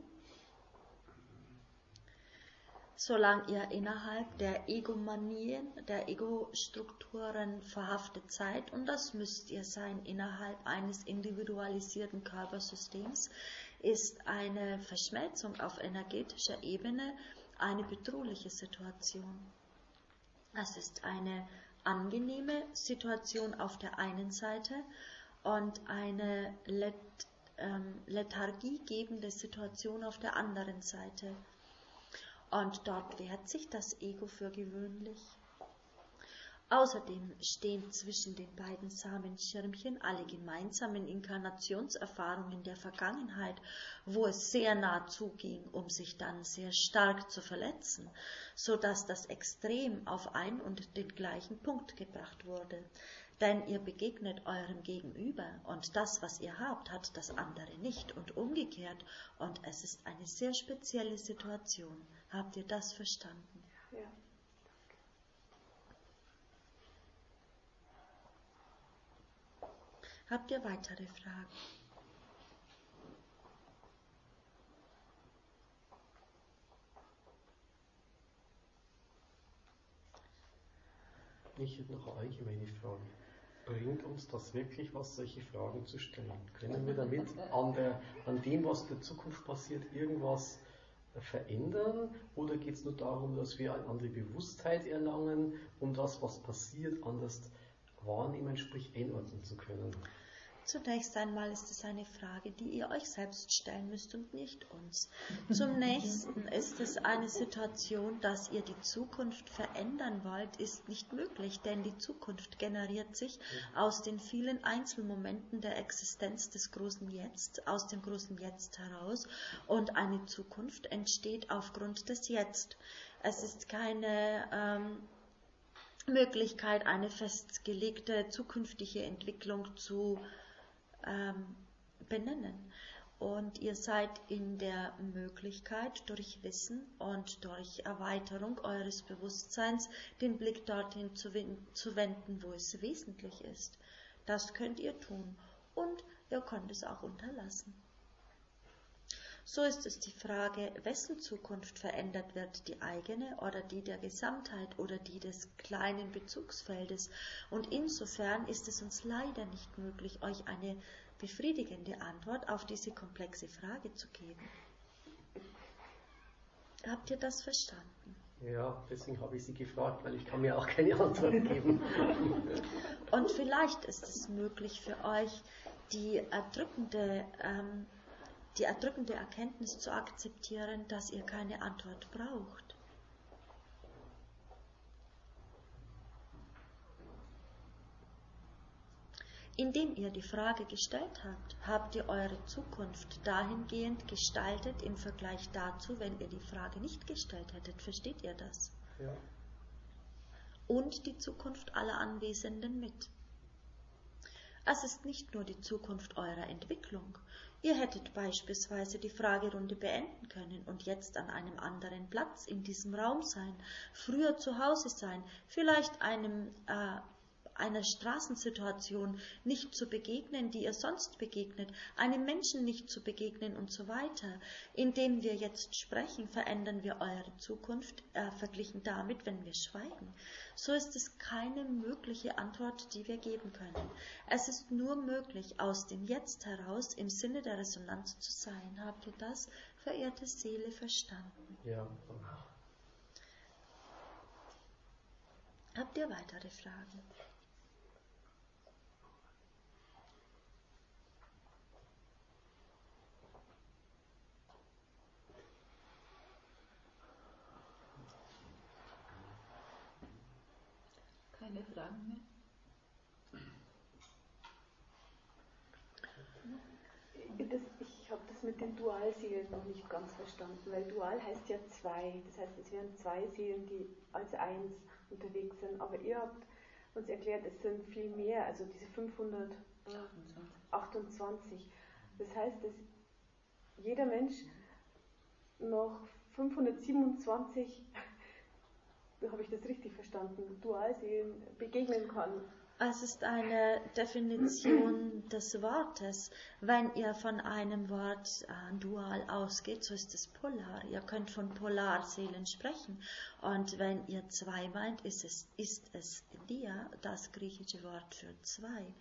Solange ihr innerhalb der Egomanien, der Ego-Strukturen verhaftet seid, und das müsst ihr sein innerhalb eines individualisierten Körpersystems, ist eine Verschmelzung auf energetischer Ebene eine bedrohliche Situation. Es ist eine angenehme Situation auf der einen Seite und eine lethargiegebende Situation auf der anderen Seite. Und dort wehrt sich das Ego für gewöhnlich. Außerdem stehen zwischen den beiden Samenschirmchen alle gemeinsamen Inkarnationserfahrungen der Vergangenheit, wo es sehr nah zuging, um sich dann sehr stark zu verletzen, so dass das Extrem auf ein und den gleichen Punkt gebracht wurde. Denn ihr begegnet eurem Gegenüber und das, was ihr habt, hat das andere nicht und umgekehrt. Und es ist eine sehr spezielle Situation. Habt ihr das verstanden? Ja. Habt ihr weitere Fragen? Ich hätte noch eine allgemeine Frage. Bringt uns das wirklich was, solche Fragen zu stellen? Können wir damit an dem, was in der Zukunft passiert, irgendwas verändern? Oder geht es nur darum, dass wir eine andere Bewusstheit erlangen, um das, was passiert, anders wahrnehmen, sprich einordnen zu können? Zunächst einmal ist es eine Frage, die ihr euch selbst stellen müsst und nicht uns. Zum nächsten ist es eine Situation, dass ihr die Zukunft verändern wollt, ist nicht möglich, denn die Zukunft generiert sich aus den vielen Einzelmomenten der Existenz des großen Jetzt, aus dem großen Jetzt heraus, und eine Zukunft entsteht aufgrund des Jetzt. Es ist keine Möglichkeit, eine festgelegte zukünftige Entwicklung zu benennen. Und ihr seid in der Möglichkeit, durch Wissen und durch Erweiterung eures Bewusstseins den Blick dorthin zu wenden, wo es wesentlich ist. Das könnt ihr tun und ihr könnt es auch unterlassen. So ist es die Frage, wessen Zukunft verändert wird, die eigene oder die der Gesamtheit oder die des kleinen Bezugsfeldes. Und insofern ist es uns leider nicht möglich, euch eine befriedigende Antwort auf diese komplexe Frage zu geben. Habt ihr das verstanden? Ja, deswegen habe ich Sie gefragt, weil ich kann mir auch keine Antwort geben. Und vielleicht ist es möglich für euch, die erdrückende Erkenntnis zu akzeptieren, dass ihr keine Antwort braucht. Indem ihr die Frage gestellt habt, habt ihr eure Zukunft dahingehend gestaltet im Vergleich dazu, wenn ihr die Frage nicht gestellt hättet. Versteht ihr das? Ja. Und die Zukunft aller Anwesenden mit. Es ist nicht nur die Zukunft eurer Entwicklung. Ihr hättet beispielsweise die Fragerunde beenden können und jetzt an einem anderen Platz in diesem Raum sein, früher zu Hause sein, vielleicht einer Straßensituation nicht zu begegnen, die ihr sonst begegnet, einem Menschen nicht zu begegnen und so weiter. Indem wir jetzt sprechen, verändern wir eure Zukunft, verglichen damit, wenn wir schweigen. So ist es keine mögliche Antwort, die wir geben können. Es ist nur möglich, aus dem Jetzt heraus im Sinne der Resonanz zu sein. Habt ihr das, verehrte Seele, verstanden? Ja. Habt ihr weitere Fragen? Keine Fragen mehr? Ich habe das mit den Dualseelen noch nicht ganz verstanden, weil Dual heißt ja zwei. Das heißt, es wären zwei Seelen, die als eins unterwegs sind. Aber ihr habt uns erklärt, es sind viel mehr, also diese 528. Das heißt, dass jeder Mensch noch 527, habe ich das richtig verstanden, Dualseelen begegnen kann. Es ist eine Definition des Wortes. Wenn ihr von einem Wort dual ausgeht, so ist es polar. Ihr könnt von Polarseelen sprechen. Und wenn ihr zwei meint, ist es dia, das griechische Wort für zwei.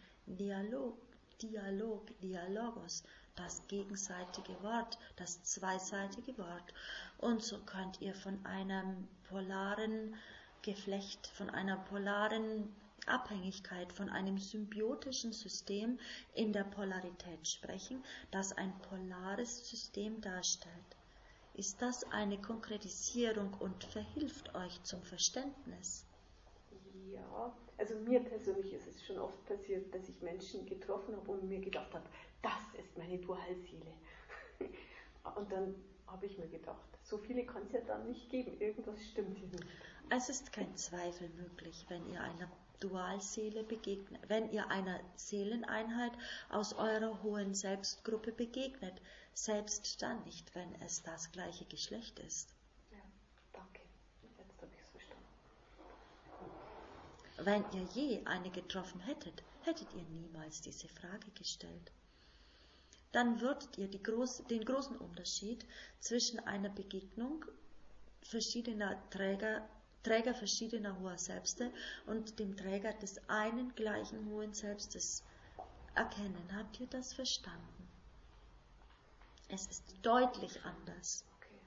Dialogos, das gegenseitige Wort, das zweiseitige Wort. Und so könnt ihr von einem polaren Geflecht, von einer polaren Abhängigkeit, von einem symbiotischen System in der Polarität sprechen, das ein polares System darstellt. Ist das eine Konkretisierung und verhilft euch zum Verständnis? Ja, also mir persönlich ist es schon oft passiert, dass ich Menschen getroffen habe und mir gedacht habe, das ist meine Dualseele. Und dann habe ich mir gedacht, so viele kann es ja dann nicht geben, irgendwas stimmt hier nicht. Es ist kein Zweifel möglich, wenn ihr einer Dualseele begegnet, wenn ihr einer Seeleneinheit aus eurer hohen Selbstgruppe begegnet, selbst dann nicht, wenn es das gleiche Geschlecht ist. Ja, danke. Jetzt habe ich es verstanden. Wenn ihr je eine getroffen hättet, hättet ihr niemals diese Frage gestellt. Dann würdet ihr den großen Unterschied zwischen einer Begegnung verschiedener Träger Träger verschiedener hoher Selbste und dem Träger des einen gleichen hohen Selbstes erkennen. Habt ihr das verstanden? Es ist deutlich anders.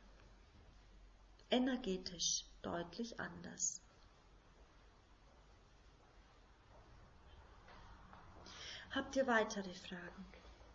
Energetisch deutlich anders. Habt ihr weitere Fragen?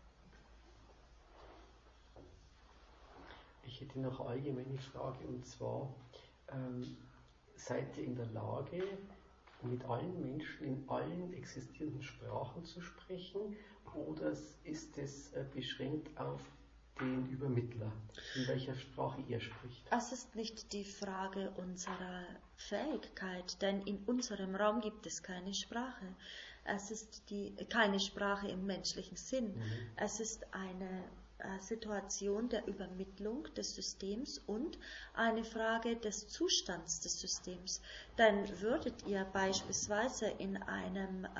Ich hätte noch eine allgemeine Frage, und zwar, seid ihr in der Lage, mit allen Menschen in allen existierenden Sprachen zu sprechen, oder ist es beschränkt auf den Übermittler, in welcher Sprache er spricht? Das ist nicht die Frage unserer Fähigkeit, denn in unserem Raum gibt es keine Sprache. Es ist keine Sprache im menschlichen Sinn. Es ist eine Situation der Übermittlung des Systems und eine Frage des Zustands des Systems. Denn würdet ihr beispielsweise in einem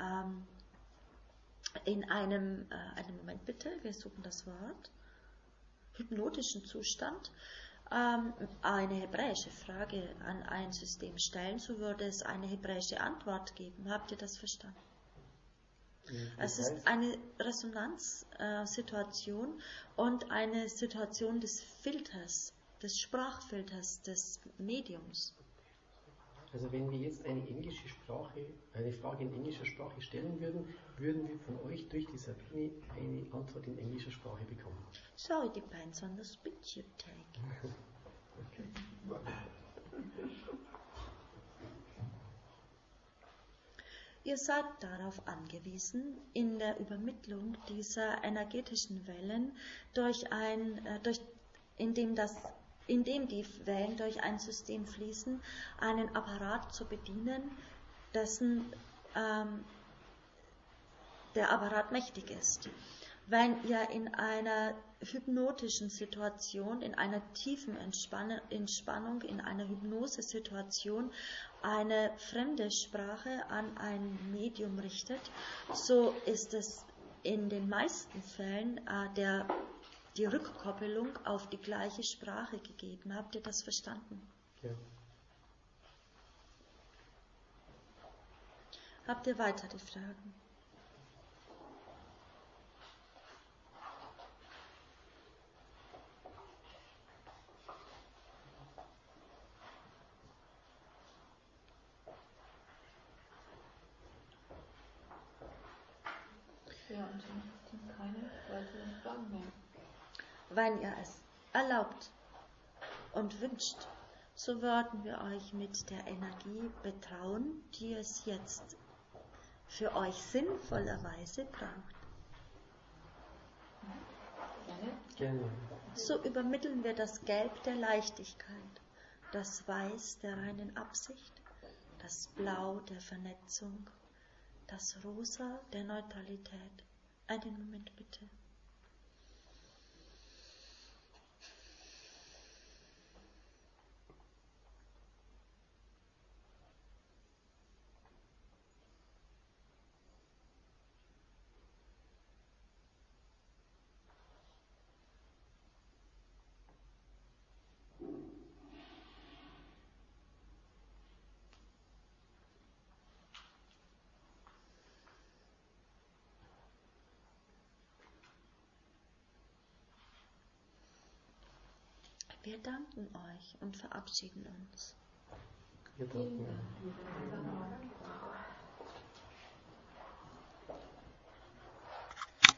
einen Moment bitte, wir suchen das Wort, hypnotischen Zustand, eine hebräische Frage an ein System stellen, so würde es eine hebräische Antwort geben. Habt ihr das verstanden? Es ist eine Resonanzsituation und eine Situation des Filters, des Sprachfilters, des Mediums. Also wenn wir jetzt eine Frage in englischer Sprache stellen würden, würden wir von euch durch die Sabine eine Antwort in englischer Sprache bekommen. So it depends on the speech you take. Okay. Ihr seid darauf angewiesen, in der Übermittlung dieser energetischen Wellen indem die Wellen durch ein System fließen, einen Apparat zu bedienen, der Apparat mächtig ist. Wenn ihr in einer hypnotischen Situation, in einer tiefen Entspannung, in einer Hypnosesituation eine fremde Sprache an ein Medium richtet, so ist es in den meisten Fällen die Rückkoppelung auf die gleiche Sprache gegeben. Habt ihr das verstanden? Ja. Habt ihr weitere Fragen? Ja, ansonsten keine weiteren Fragen mehr. Wenn ihr es erlaubt und wünscht, so würden wir euch mit der Energie betrauen, die es jetzt für euch sinnvollerweise braucht. Gerne. So übermitteln wir das Gelb der Leichtigkeit, das Weiß der reinen Absicht, das Blau der Vernetzung, das Rosa der Neutralität. Einen Moment bitte. Wir danken euch und verabschieden uns. Wir danken.